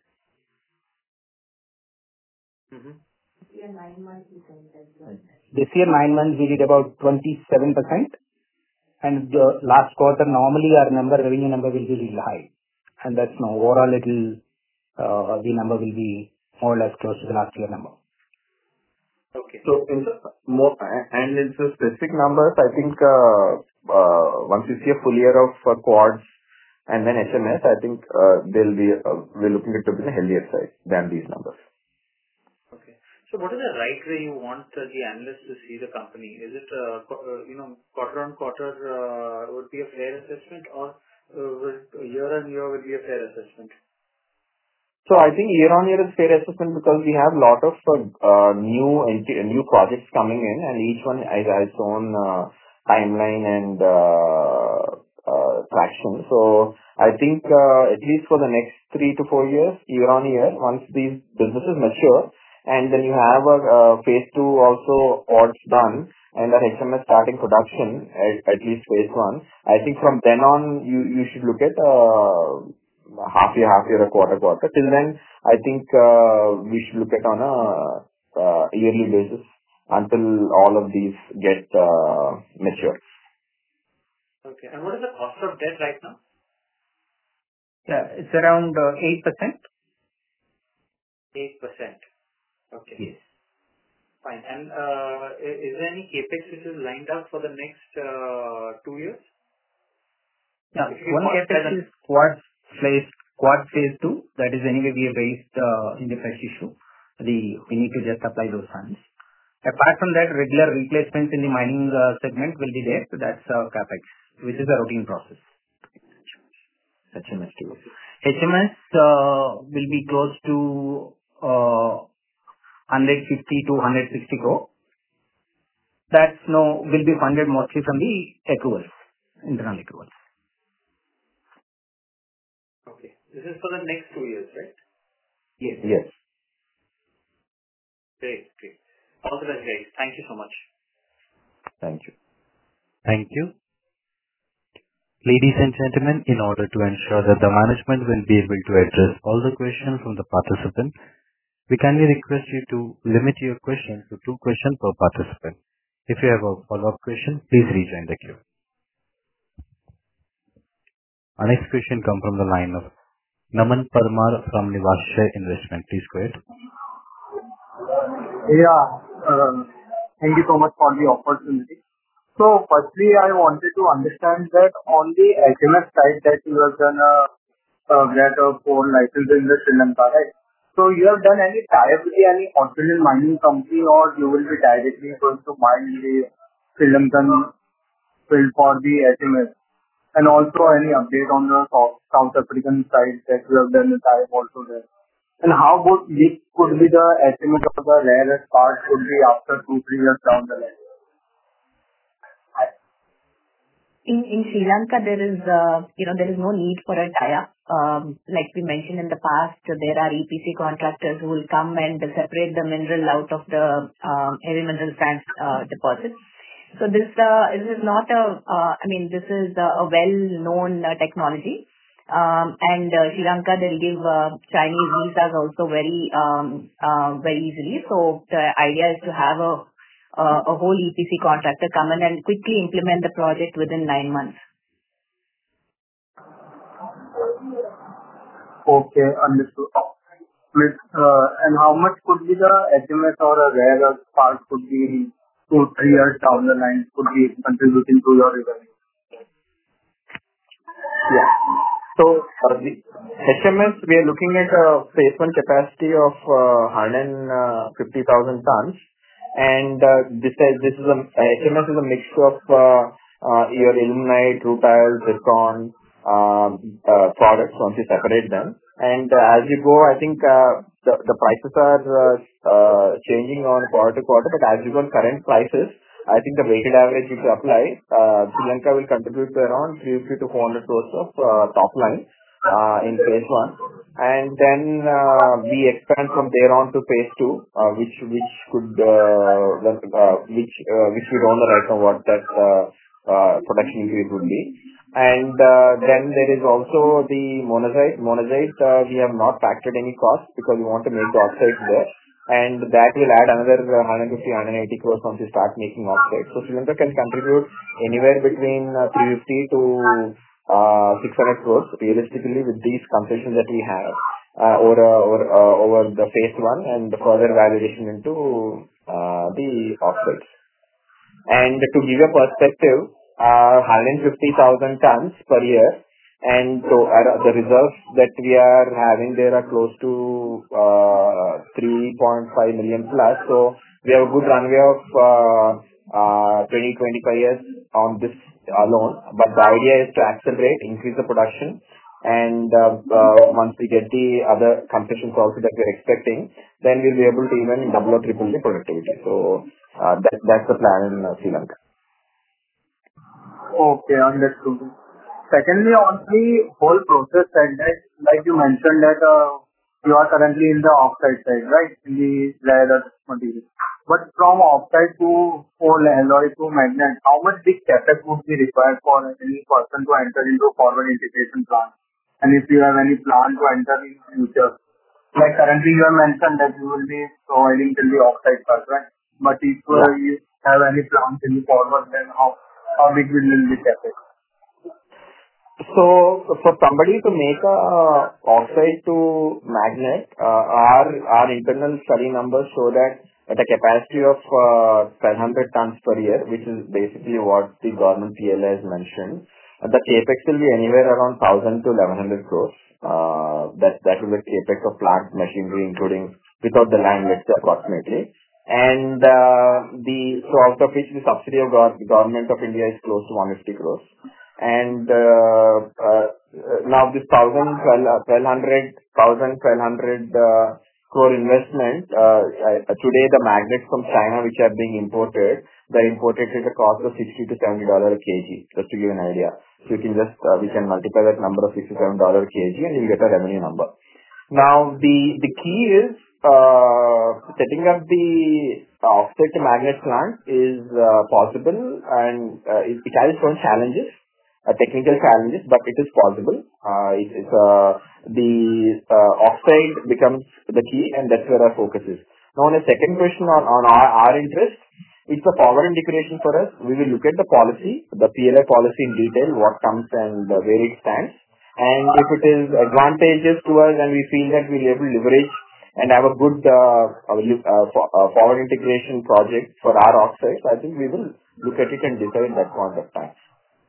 Mm-hmm. This year nine months we said as well. This year nine months we did about twenty-seven percent, and the last quarter normally our number revenue number will be little high, and that's no overall it will uh, the number will be more or less close to the last year number. Okay. So in the more and in the specific numbers, I think uh, uh, once you see a full year of uh, quads and then H M S, I think uh, they'll be uh, we're looking at to be on the healthier side than these numbers. Okay. So what is the right way you want uh, the analysts to see the company? Is it uh, qu- uh, you know quarter on quarter uh, would be a fair assessment, or uh, will year on year would be a fair assessment? So I think year-on-year is fair assessment because we have a lot of uh, uh, new enti- new projects coming in, and each one has its own uh, timeline and uh, uh, traction. So I think uh, at least for the next three to four years, year-on-year, once these businesses mature, and then you have a uh, phase two also odds done, and our H M S starting production at, at least phase one. I think from then on, you you should look at. Uh, half year, half year, a quarter, quarter. Till then, I think uh, we should look at on a uh, yearly basis until all of these get uh, mature. Okay. And what is the cost of debt right now? Yeah, it's around uh, eight percent. eight percent. Okay. Yes. Fine. And uh, i- is there any CapEx which is lined up for the next uh, two years? Yeah, If you one can CapEx is quad phase, quad phase two. That is anyway we have raised uh, in the fresh issue. The we need to just apply those funds. Apart from that, regular replacements in the mining uh, segment will be there. So that's uh, CapEx, which is a routine process. H M S too. H M S uh, will be close to uh, one fifty to one sixty crore. That's no will be funded mostly from the accruals, internal accruals. Okay. This is for the next two years, right? Yes. Yes. Great. Great. All the best, guys. Thank you so much. Thank you. Thank you. Ladies and gentlemen, in order to ensure that the management will be able to address all the questions from the participant, we kindly request you to limit your questions to two questions per participant. If you have a follow-up question, please rejoin the queue. Our next question comes from the line of Naman Parmar from Nivashaya Investment. Please go ahead. Yeah. uh, Thank you so much for the opportunity. So firstly, I wanted to understand that on the H M S side that you have done a uh, get a phone license in the Sri Lanka, right? So you have done any tie-up with any Australian mining company, or you will be directly going to mine the Sri Lankan field for the H M S? And also any update on the South South African side that you have done a tie-up also there? And how good big could be the estimate of the rare earth part could be after two, three years down the line? In in Sri Lanka, there is uh, you know there is no need for a tie-up. Um, like we mentioned in the past, there are E P C contractors who will come and separate the mineral out of the um, heavy mineral sands uh, deposits. So this uh, this is not a uh, I mean this is a, a well-known uh, technology. Um, and uh, Sri Lanka, they'll give uh, Chinese visas also very um, uh, very easily. So the idea is to have a uh, a whole E P C contractor come in and quickly implement the project within nine months. Okay, understood. With, uh, and how much could be the H M S or a rare earth part could be two, three years down the line could be contributing to your revenue? Yeah. So uh, the H M S, we are looking at a phase one capacity of uh, one hundred fifty thousand tons. And uh, this is this is a H M S is a mix of uh, uh, your ilmenite, rutile, zircon uh, uh, products once you separate them. And uh, as you go, I think uh, the the prices are uh, uh, changing on quarter to quarter. But as you go on current prices, I think the weighted average if you apply, uh, Sri Lanka will contribute to around three hundred fifty to four hundred crores of uh, top line uh, in phase one. And then uh, we expand from there on to phase two, uh, which which could uh, the- uh, which uh, which we don't know right now what that uh, uh, production increase would be. And uh, then there is also the monazite. Monazite, uh, we have not factored any cost because we want to make the oxides there. And that will add another uh, one hundred fifty, one hundred eighty crores once we start making oxides. So Sri Lanka can contribute anywhere between uh, three hundred fifty to uh, six hundred crores realistically with these concessions that we have uh, over, uh, over, uh, over the phase one and the further validation into uh, the oxides. And to give you a perspective, uh, one hundred fifty thousand tons per year, and so uh, the reserves that we are having there are close to uh, three point five million plus. So we have a good runway of uh, uh, twenty to twenty-five years on this alone. But the idea is to accelerate, increase the production, and uh, uh, once we get the other concessions also that we're expecting, then we'll be able to even double or triple the productivity. So uh, that that's the plan in uh, Sri Lanka. Okay, understood. Secondly, on the whole process side, that, like you mentioned that uh, you are currently in the oxide side, right? In the rare earth material. But from oxide to whole alloy to magnet, how much big capex would be required for any person to enter into forward integration plant? And if you have any plan to enter in future, like currently you have mentioned that you will be providing till the oxide first, right? But if uh, Yeah. you have any plans in the forward, then how how big will the capex? So for somebody to make a oxide to magnet, uh, our our internal study numbers show that at a capacity of uh, twelve hundred tons per year, which is basically what the government P L A has mentioned, uh, the capex will be anywhere around one thousand to eleven hundred crores. Uh, that that will be capex of plant machinery, including without the land, let's say approximately. And uh, the so out of which the subsidy of gov- government of India is close to one hundred fifty crores. And uh, uh, now this thousand, twelve hundred, thousand, twelve hundred uh, crore investment, uh, uh, today the magnets from China which are being imported, they're imported at a cost of sixty to seventy dollars a kg, just to give an idea. So you can just, uh, we can multiply that number of sixty to seventy dollars a kg and you'll get a revenue number. Now the, the key is, uh, setting up the offset to magnet plant is uh, possible and uh, it, it has its own challenges. Uh, technical challenges, but it is possible. Uh, it is uh, the uh, oxide becomes the key, and that's where our focus is. Now, on the second question on, on our, our interest, it's a forward integration for us. We will look at the policy, the P L I policy in detail, what comes and uh, where it stands. And if it is advantageous to us and we feel that we'll be able to leverage and have a good uh, uh, uh, for, uh, forward integration project for our oxides, I think we will look at it and decide at that point of time.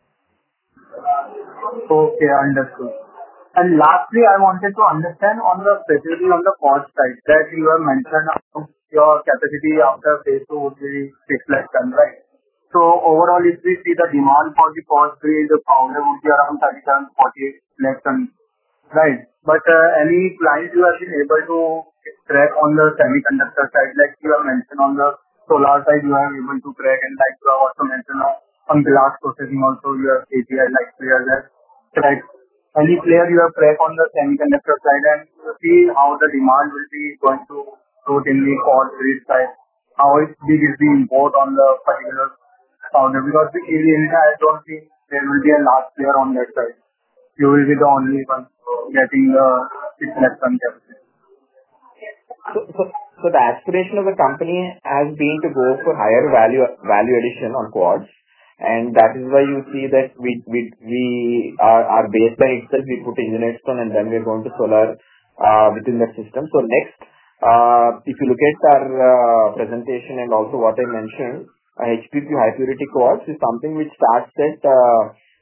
Okay, understood. And lastly, I wanted to understand on the specifically on the cost side that you have mentioned uh, your capacity after phase two would be six lakh ton, right? So overall, if we see the demand for the cost grade, the powder would be around thirty-seven, forty-eight lakh ton, right? But uh, any clients you have been able to track on the semiconductor side, like you have mentioned on the solar side, you are able to track, and like you have also mentioned on on glass processing also, you have A P I like players that track. Any player you have track on the semiconductor side and see how the demand will be going to suit in the cost grade side. How big is the import on the particular powder? Because the in India, I don't think there will be a large player on that side. You will be the only one getting the six lakh ton capacity. So, so, so the aspiration of the company has been to go for higher value value addition on quartz, and that is why you see that we we we our, our baseline itself we put engineered stone and then we're going to solar uh, within that system. So next, uh, if you look at our uh, presentation and also what I mentioned, uh, H P Q high purity quartz is something which starts at uh,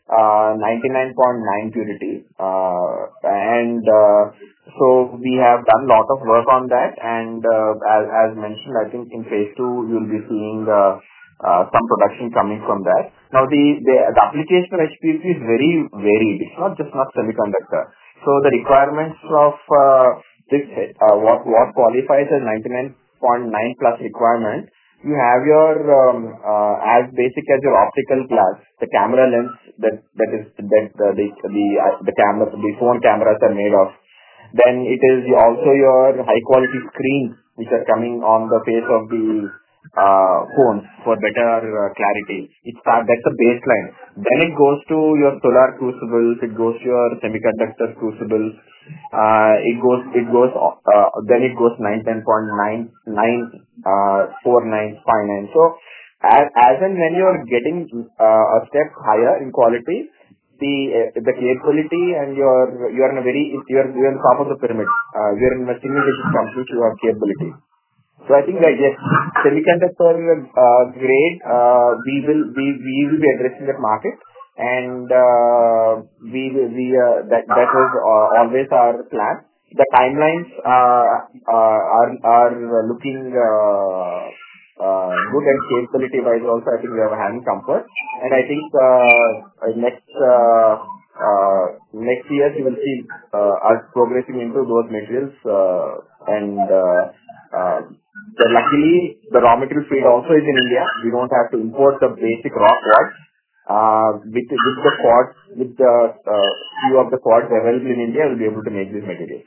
uh, ninety-nine point nine purity. Uh, and uh, so we have done a lot of work on that. And uh, as, as mentioned, I think in phase two, you'll be seeing uh, uh, some production coming from that. Now, the, the, the application of H P P is very varied. It's not just not semiconductor. So the requirements of uh, this, uh, what, what qualifies as ninety-nine point nine plus requirement, you have your um, uh, as basic as your optical glass, the camera lens that that is that uh, the the uh, the camera the phone cameras are made of. Then it is also your high quality screens which are coming on the face of the uh, phones for better uh, clarity. It's that that's the baseline. Then it goes to your solar crucibles. It goes to your semiconductor crucibles. Uh, it goes it goes uh, then it goes nine ten point nine nine uh, four nine five nine. So as as and when you are getting uh, a step higher in quality, the uh, the capability and you're you're in a very you're you're on top of the pyramid. Uh, you're in a single digit company to have capability. So I think that yes, semiconductor uh, grade uh, we will we we will be addressing that market, and uh, we we uh, that that was uh, always our plan. The timelines uh, uh, are are looking uh, uh, good, and capability wise also I think we have a hand comfort, and I think uh, next uh, uh, next year you will see uh, us progressing into those materials uh, and. Uh, uh, So luckily, the raw material feed also is in India. We don't have to import the basic raw quartz. Uh, with, with the quartz, with the uh, few of the quartz available in India, we'll be able to make these materials.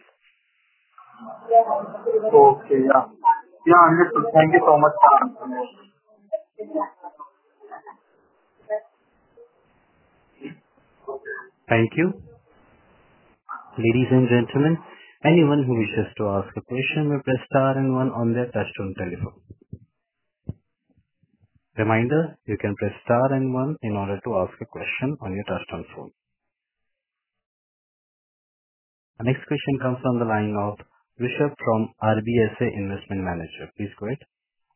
Okay, yeah. Yeah, understood. Thank you so much. Thank you. Ladies and gentlemen, anyone who wishes to ask a question may press star and one on their touchtone telephone. Reminder, you can press star and one in order to ask a question on your touchtone phone. The next question comes from the line of Rishabh from R B S A Investment Manager. Please go ahead.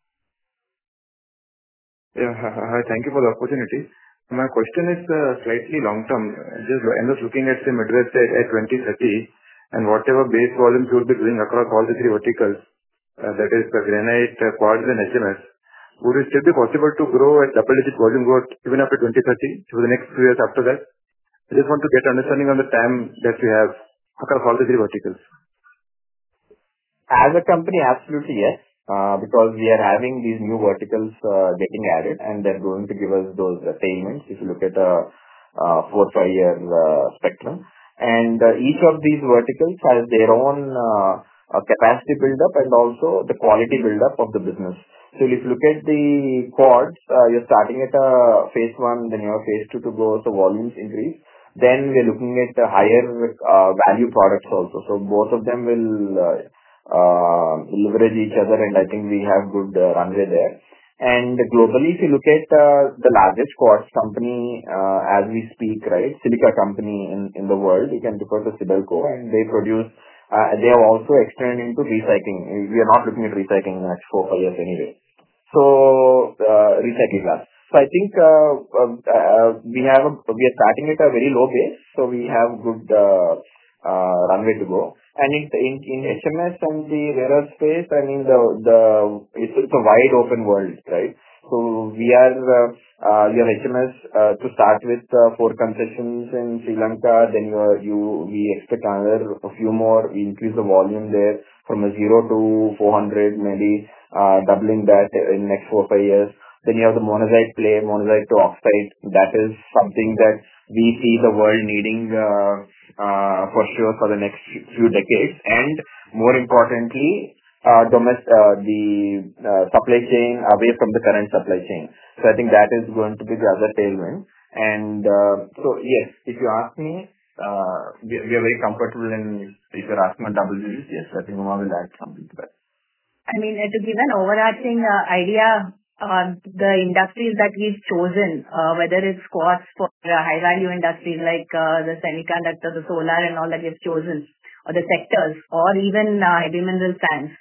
Yeah. Hi. hi, Thank you for the opportunity. My question is uh, slightly long term. Just I'm just looking at, say, Midwest at at twenty thirty, and whatever base volumes you will be doing across all the three verticals, uh, that is the granite, uh, quartz, and H M S, would it still be possible to grow at double-digit volume growth even after twenty thirty, for the next few years after that? I just want to get understanding on the time that we have across all the three verticals. As a company, absolutely yes, uh, because we are having these new verticals uh, getting added, and they're going to give us those uh, tailwinds if you look at a uh, four, five-year uh, spectrum. And uh, each of these verticals has their own uh, uh, capacity build-up and also the quality build-up of the business. So if you look at the quartz, uh, you're starting at a phase one, then you have phase two to go, so volumes increase. Then we're looking at uh, higher uh, value products also. So both of them will uh, uh, leverage each other, and I think we have good uh, runway there. And globally, if you look at uh, the largest quartz company uh, as we speak, right, silica company in, in the world, you can refer to Sibelco, and they produce, uh, they have also extended into recycling. We are not looking at recycling in the next four, five years anyway. So, uh, recycling glass. So I think uh, uh, uh, we have a, we are starting at a very low base, so we have good uh, uh, runway to go. And in in, in H M S and the rare earth space, I mean the the it's, it's a wide open world, right? So we are uh, uh, you have H M S uh, to start with uh, four concessions in Sri Lanka. Then you are, you we expect another a few more. We increase the volume there from a zero to four hundred, maybe uh, doubling that in next four five years. Then you have the monazite play, monazite to oxide. That is something that we see the world needing uh, uh, for sure for the next few decades. And more importantly, uh, domestic, uh, the uh, supply chain away from the current supply chain. So I think that is going to be the other tailwind. And uh, so yes, if you ask me, uh, we, we are very comfortable in, if you're asking on double digits, yes, I think Uma will add something to that. I mean, uh, to give an overarching uh, idea, uh, the industries that we've chosen, uh, whether it's quartz for uh, high-value industries like uh, the semiconductor, the solar and all that we've chosen, or the sectors, or even uh, heavy mineral sands,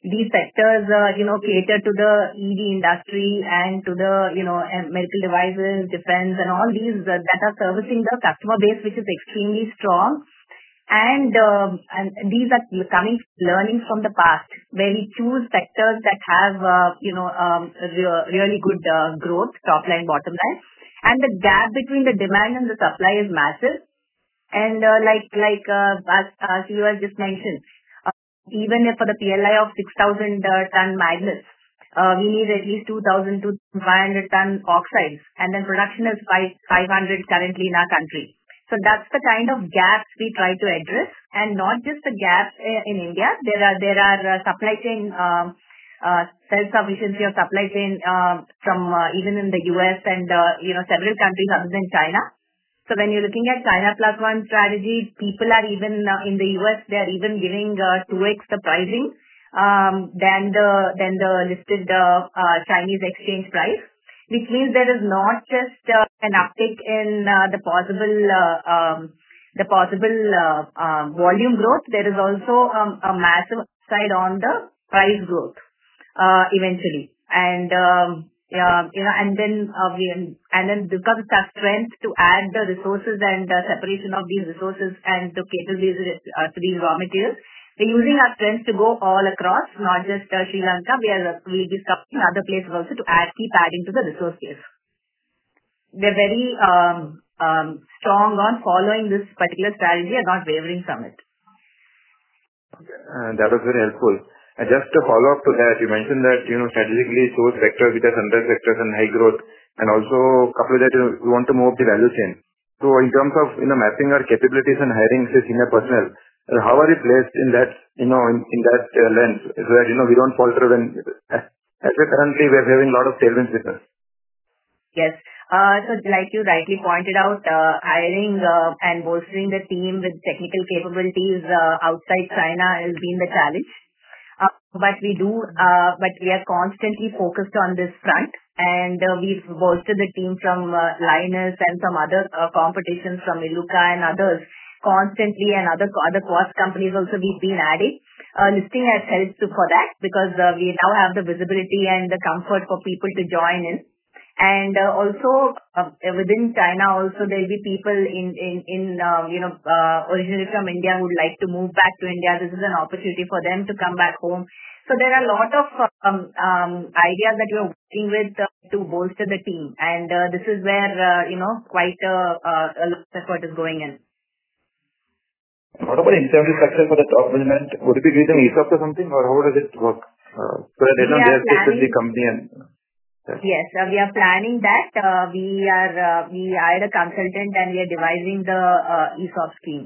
these sectors, uh, you know, cater to the E V industry and to the, you know, uh, medical devices, defense, and all these uh, that are servicing the customer base, which is extremely strong. And, um, and these are coming learnings from the past, where we choose sectors that have, uh, you know, um, re- really good uh, growth, top line, bottom line. And the gap between the demand and the supply is massive. And uh, like like uh, as, as you have just mentioned, uh, even if for the P L I of six thousand uh, ton magnets, uh, we need at least two thousand to five hundred ton oxides, and then production is five five hundred currently in our country. So that's the kind of gaps we try to address, and not just the gaps uh, in India. There are there are uh, supply chain um, uh, self-sufficiency of supply chain uh, from uh, even in the U S and uh, you know several countries other than China. So when you're looking at China plus one strategy, people are even uh, in the U S they are even giving uh, two x the pricing um, than the than the listed uh, uh, Chinese exchange price, which means there is not just uh, an uptick in uh, the possible uh, um, the possible uh, uh, volume growth. There is also um, a massive upside on the price growth uh, eventually. And um, yeah, you know, and then uh, we and then because it's our strength to add the resources and uh, separation of these resources and to cater these uh, to these raw materials, we're using our strength to go all across, not just uh, Sri Lanka. We are we'll be stopping other places also to add, keep adding to the resource base. We're very um, um, strong on following this particular strategy and not wavering from it. Uh, That was very helpful. And just to follow up to that, you mentioned that, you know, strategically source sectors which are sunrise sectors and high growth, and also couple of that, you you want to move up the value chain. So in terms of, you know, mapping our capabilities and hiring, say, senior personnel, uh, how are we placed in that, you know, in in that uh, lens, so that, you know, we don't falter when, as as we're currently, we're having a lot of tailwinds with us? Yes. Uh, So like you rightly pointed out, uh, hiring uh, and bolstering the team with technical capabilities uh, outside China has been the challenge. Uh, But we do, uh, but we are constantly focused on this front, and uh, we've bolstered the team from uh, Linus and some other uh, competitions from Iluka and others constantly, and other other cost companies also we've been adding. Uh, Listing has helped to- for that because uh, we now have the visibility and the comfort for people to join in. And uh, also uh, within China also there will be people in in in uh, you know uh, originally from India who would like to move back to India. This is an opportunity for them to come back home. So there are a lot of um, um, ideas that we are working with uh, to bolster the team, and uh, this is where uh, you know quite a, a, a lot of effort is going in. What about incentive structure for the top management? Would it be given E S O P or something, or how does it work? Uh, So that they We know are they are fit with the planning. company and... Yes. Yes, uh, we are planning that. Uh, we are uh, we hired a consultant and we are devising the uh, E S O P scheme.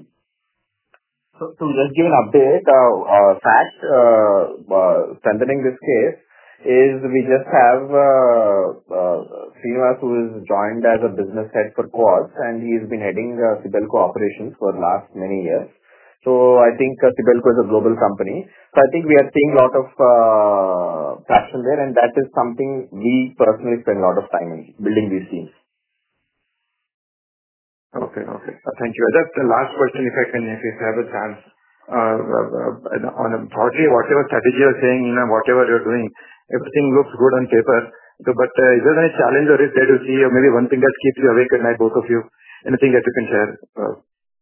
So to just give an update, uh, uh, fact, uh, uh, strengthening this case is we just have uh, uh, Srinivas, who is joined as a business head for Quartz, and he's been heading uh, Sibelco operations for last many years. So I think uh, Sibelco is a global company. So I think we are seeing a lot of uh, traction there, and that is something we personally spend a lot of time in, building these teams. Okay. Okay. Uh, Thank you. Just the last question, if I can, if you have a chance. Uh, uh, uh, On a broadly, whatever strategy you're saying, you know, whatever you're doing, everything looks good on paper. So, but uh, is there any challenge or risk that you see, or maybe one thing that keeps you awake at night, both of you? Anything that you can share? Uh,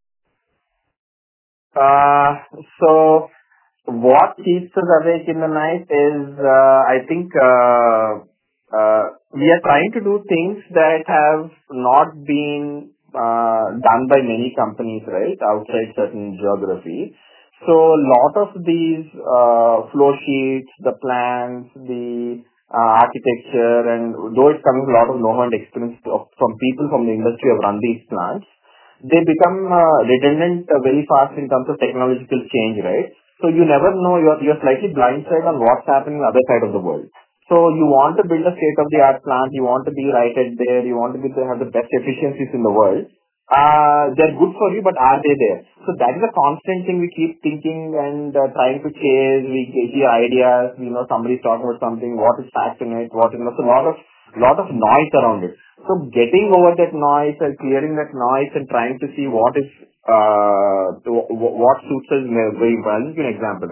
Uh, so what keeps us awake in the night is, uh, I think, uh, uh, we are trying to do things that have not been uh, done by many companies, right, outside certain geography. So a lot of these uh, flow sheets, the plans, the uh, architecture, and though it's coming with a lot of know-how and experience of, from people from the industry who have run these plants, they become uh, redundant uh, very fast in terms of technological change, right? So you never know, you're, you're slightly blindsided on what's happening on the other side of the world. So you want to build a state-of-the-art plant, you want to be right at there, you want to, be, to have the best efficiencies in the world. Uh, they're good for you, but are they there? So that is a constant thing we keep thinking and uh, trying to chase. We hear ideas, you know, somebody's talking about something, what is fact in it, what is not. So a lot of, lot of noise around it. So getting over that noise and clearing that noise and trying to see what is, uh, what suits us very well. I'll give you an example, right?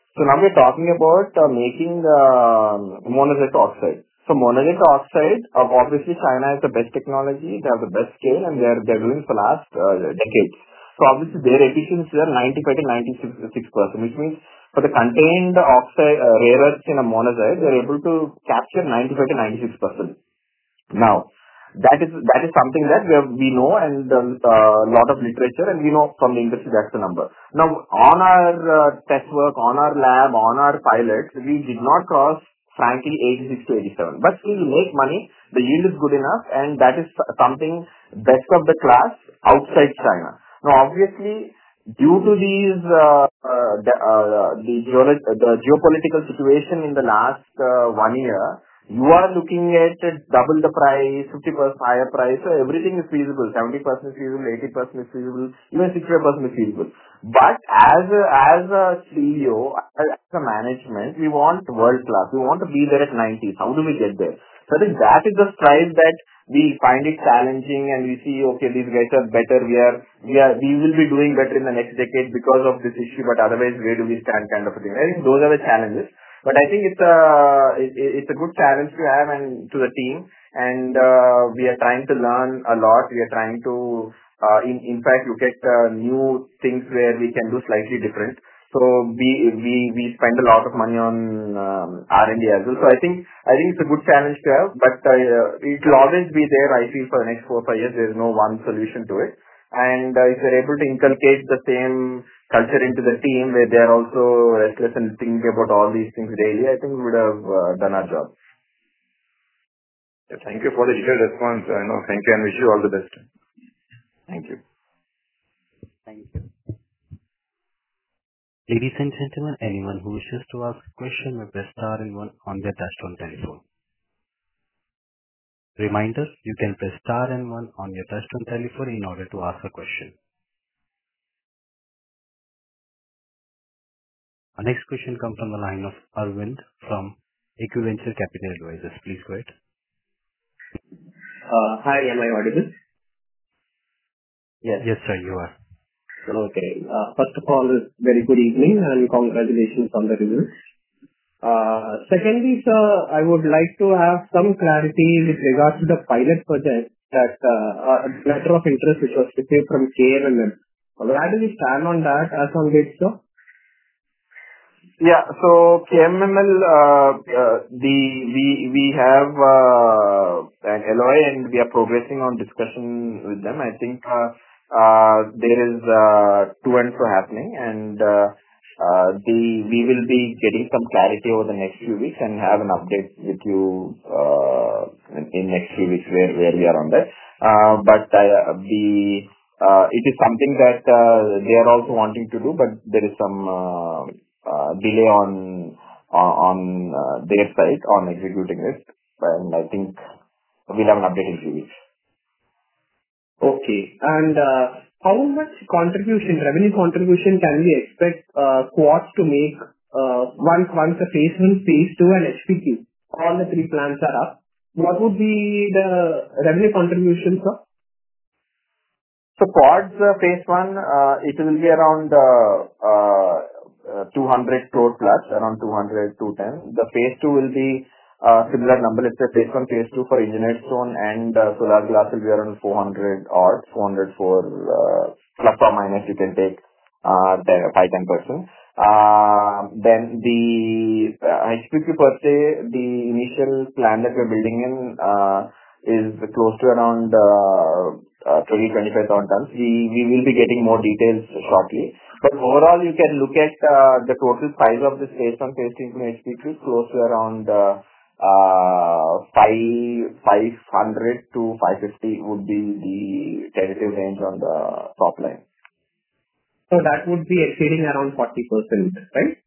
So now we're talking about uh, making uh, monazite oxide. So monazite oxide, uh, obviously China has the best technology, they have the best scale, and they're they're doing for last uh, decades. So obviously their efficiency is ninety-five to ninety-six percent, which means for the contained oxide uh, rare earths in a monazite, they're able to capture ninety-five to ninety-six percent. Now, that is that is something that we have, we know, and a uh, lot of literature, and we know from the industry that's the number. Now, on our uh, test work, on our lab, on our pilots, we did not cross, frankly, eighty-six to eighty-seven. But still, we make money, the yield is good enough, and that is something best of the class outside China. Now, obviously, due to these uh, uh, the, uh, the, geolo- the geopolitical situation in the last uh, one year, you are looking at double the price, fifty percent higher price, so everything is feasible. seventy percent is feasible, eighty percent is feasible, even sixty-five percent is feasible. But as a, as a C E O, as a management, we want world class. We want to be there at nineties. How do we get there? So I think that is the strive that we find it challenging, and we see, okay, these guys are better. We are, we are, we will be doing better in the next decade because of this issue, but otherwise, where do we stand, kind of a thing. I think those are the challenges. But I think it's a it, it's a good challenge to have and to the team, and uh, we are trying to learn a lot. We are trying to, uh, in in fact, look at uh, new things where we can do slightly different. So we we we spend a lot of money on um, R and D as well. So I think I think it's a good challenge to have, but uh, it will always be there. I feel for the next four or five years, there is no one solution to it. And uh, if you're able to inculcate the same culture into the team where they're also restless and thinking about all these things daily, I think we would have uh, done our job. Yeah, thank you for the detailed response. Uh, no, thank you, and wish you all the best. Thank you. Thank you. Ladies and gentlemen, anyone who wishes to ask a question may press star and one on their touchtone telephone. Reminder, you can press star and one on your touchtone telephone in order to ask a question. Our next question comes from the line of Arvind from Equiventure Capital Advisors. Please go ahead. Uh, Hi, am I audible? Yes. Yes, sir, you are. Okay. Uh, First of all, very good evening and congratulations on the results. Uh, Secondly, sir, I would like to have some clarity with regards to the pilot project that uh, a letter of interest which was received from K M M L. Where do we stand on that as on date, sir? Yeah. So K M M L, uh, uh, the we we have uh, an L O I and we are progressing on discussion with them. I think uh, uh, there is uh, to and fro happening, and uh, uh, the we will be getting some clarity over the next few weeks and have an update with you uh, in, in next few weeks where where we are on that. Uh, but uh, the uh, it is something that uh, they are also wanting to do, but there is some. Uh, Uh, delay on on, on uh, their side on executing it, and I think we'll have an update in few weeks. Okay. And uh, how much contribution, revenue contribution can we expect uh, Quartz to make uh, once once the phase one, phase two, and H P Q, all the three plants are up? What would be the revenue contribution, sir? So Quartz uh, phase one, uh, it will be around uh, uh, uh, two hundred crore plus, around two hundred, two ten. The phase two will be uh, similar number. Let's say phase one, phase two for engineered stone and uh, solar glass will be around four hundred or four hundred for uh, plus or minus. You can take uh, the five to ten percent. Uh, then the uh, H P Q per se, the initial plan that we're building in uh, is close to around uh, uh, twenty to twenty-five thousand tons. We we will be getting more details shortly. But overall, you can look at uh, the total size of this phase one, phase two H P Q close to around uh, uh, five hundred to five fifty would be the tentative range on the top line. So that would be exceeding around forty percent, right?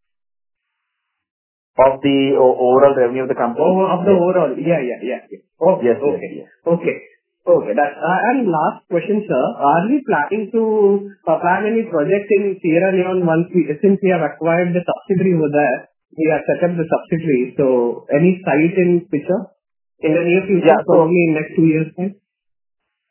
Of the o- overall revenue of the company? Oh, of the overall. Yeah, yeah, yeah. yeah. Oh, Yes, yes, okay. yes. Okay. Okay. That, uh, and last question, sir. Are we planning to uh, plan any project in Sierra Leone once we, since we have acquired the subsidiary over there, we have set up the subsidiary. So any site in picture in the near future, Yeah, so probably in next two years time?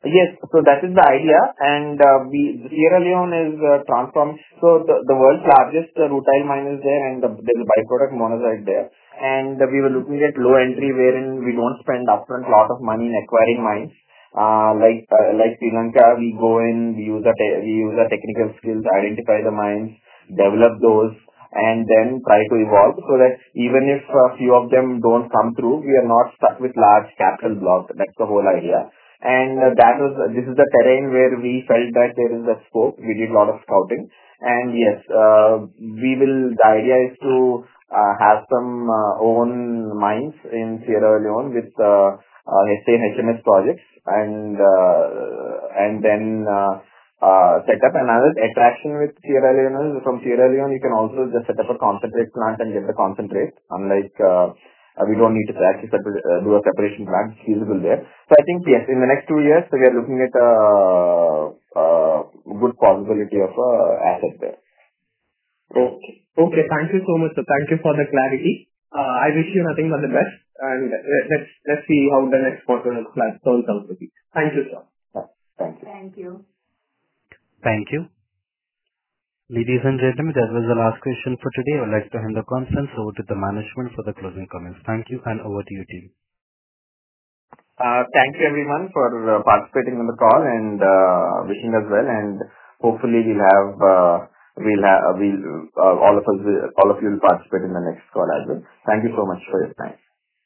Yes. So that is the idea. And uh, we Sierra Leone is uh, transforming. So the, the world's largest uh, rutile mine is there, and the, there's a byproduct monazite there. And uh, we were looking at low entry, wherein we don't spend upfront lot of money in acquiring mines. Uh, like uh, like Sri Lanka, we go in, we use our te- we use our technical skills, identify the mines, develop those, and then try to evolve so that even if a few of them don't come through, we are not stuck with large capital blocks. That's the whole idea. And uh, that was this is the terrain where we felt that there is a scope. We did a lot of scouting, and yes, uh, we will. The idea is to uh, have some uh, own mines in Sierra Leone with uh, uh, H A and H M S projects, and uh, and then. Uh, uh, set up. Another attraction with Sierra Leone is from Sierra Leone, you can also just set up a concentrate plant and get the concentrate. Unlike, uh, uh, we don't need to actually separ- uh, do a separation plant. It's feasible there. So I think, yes, in the next two years, we are looking at a, a good possibility of a asset there. Okay. Okay. Thank you so much, sir. Thank you for the clarity. Uh, I wish you nothing but the best, and uh, let's let's see how the next quarter turns out to be. Thank you, sir. Yeah. Thank you. Thank you. Thank you. Ladies and gentlemen, that was the last question for today. I would like to hand the conference over to the management for the closing comments. Thank you, and over to you, team. Uh, Thank you everyone for uh, participating in the call and uh, wishing us well, and hopefully we'll have uh, we'll have we'll uh, all of us will, all of you will participate in the next call as well. Thank you so much for your time.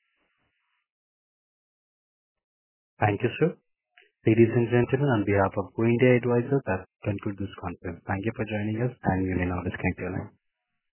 Thank you, sir. Ladies and gentlemen, on behalf of Go India Advisors, that concludes this conference. Thank you for joining us, and you may now disconnect your line.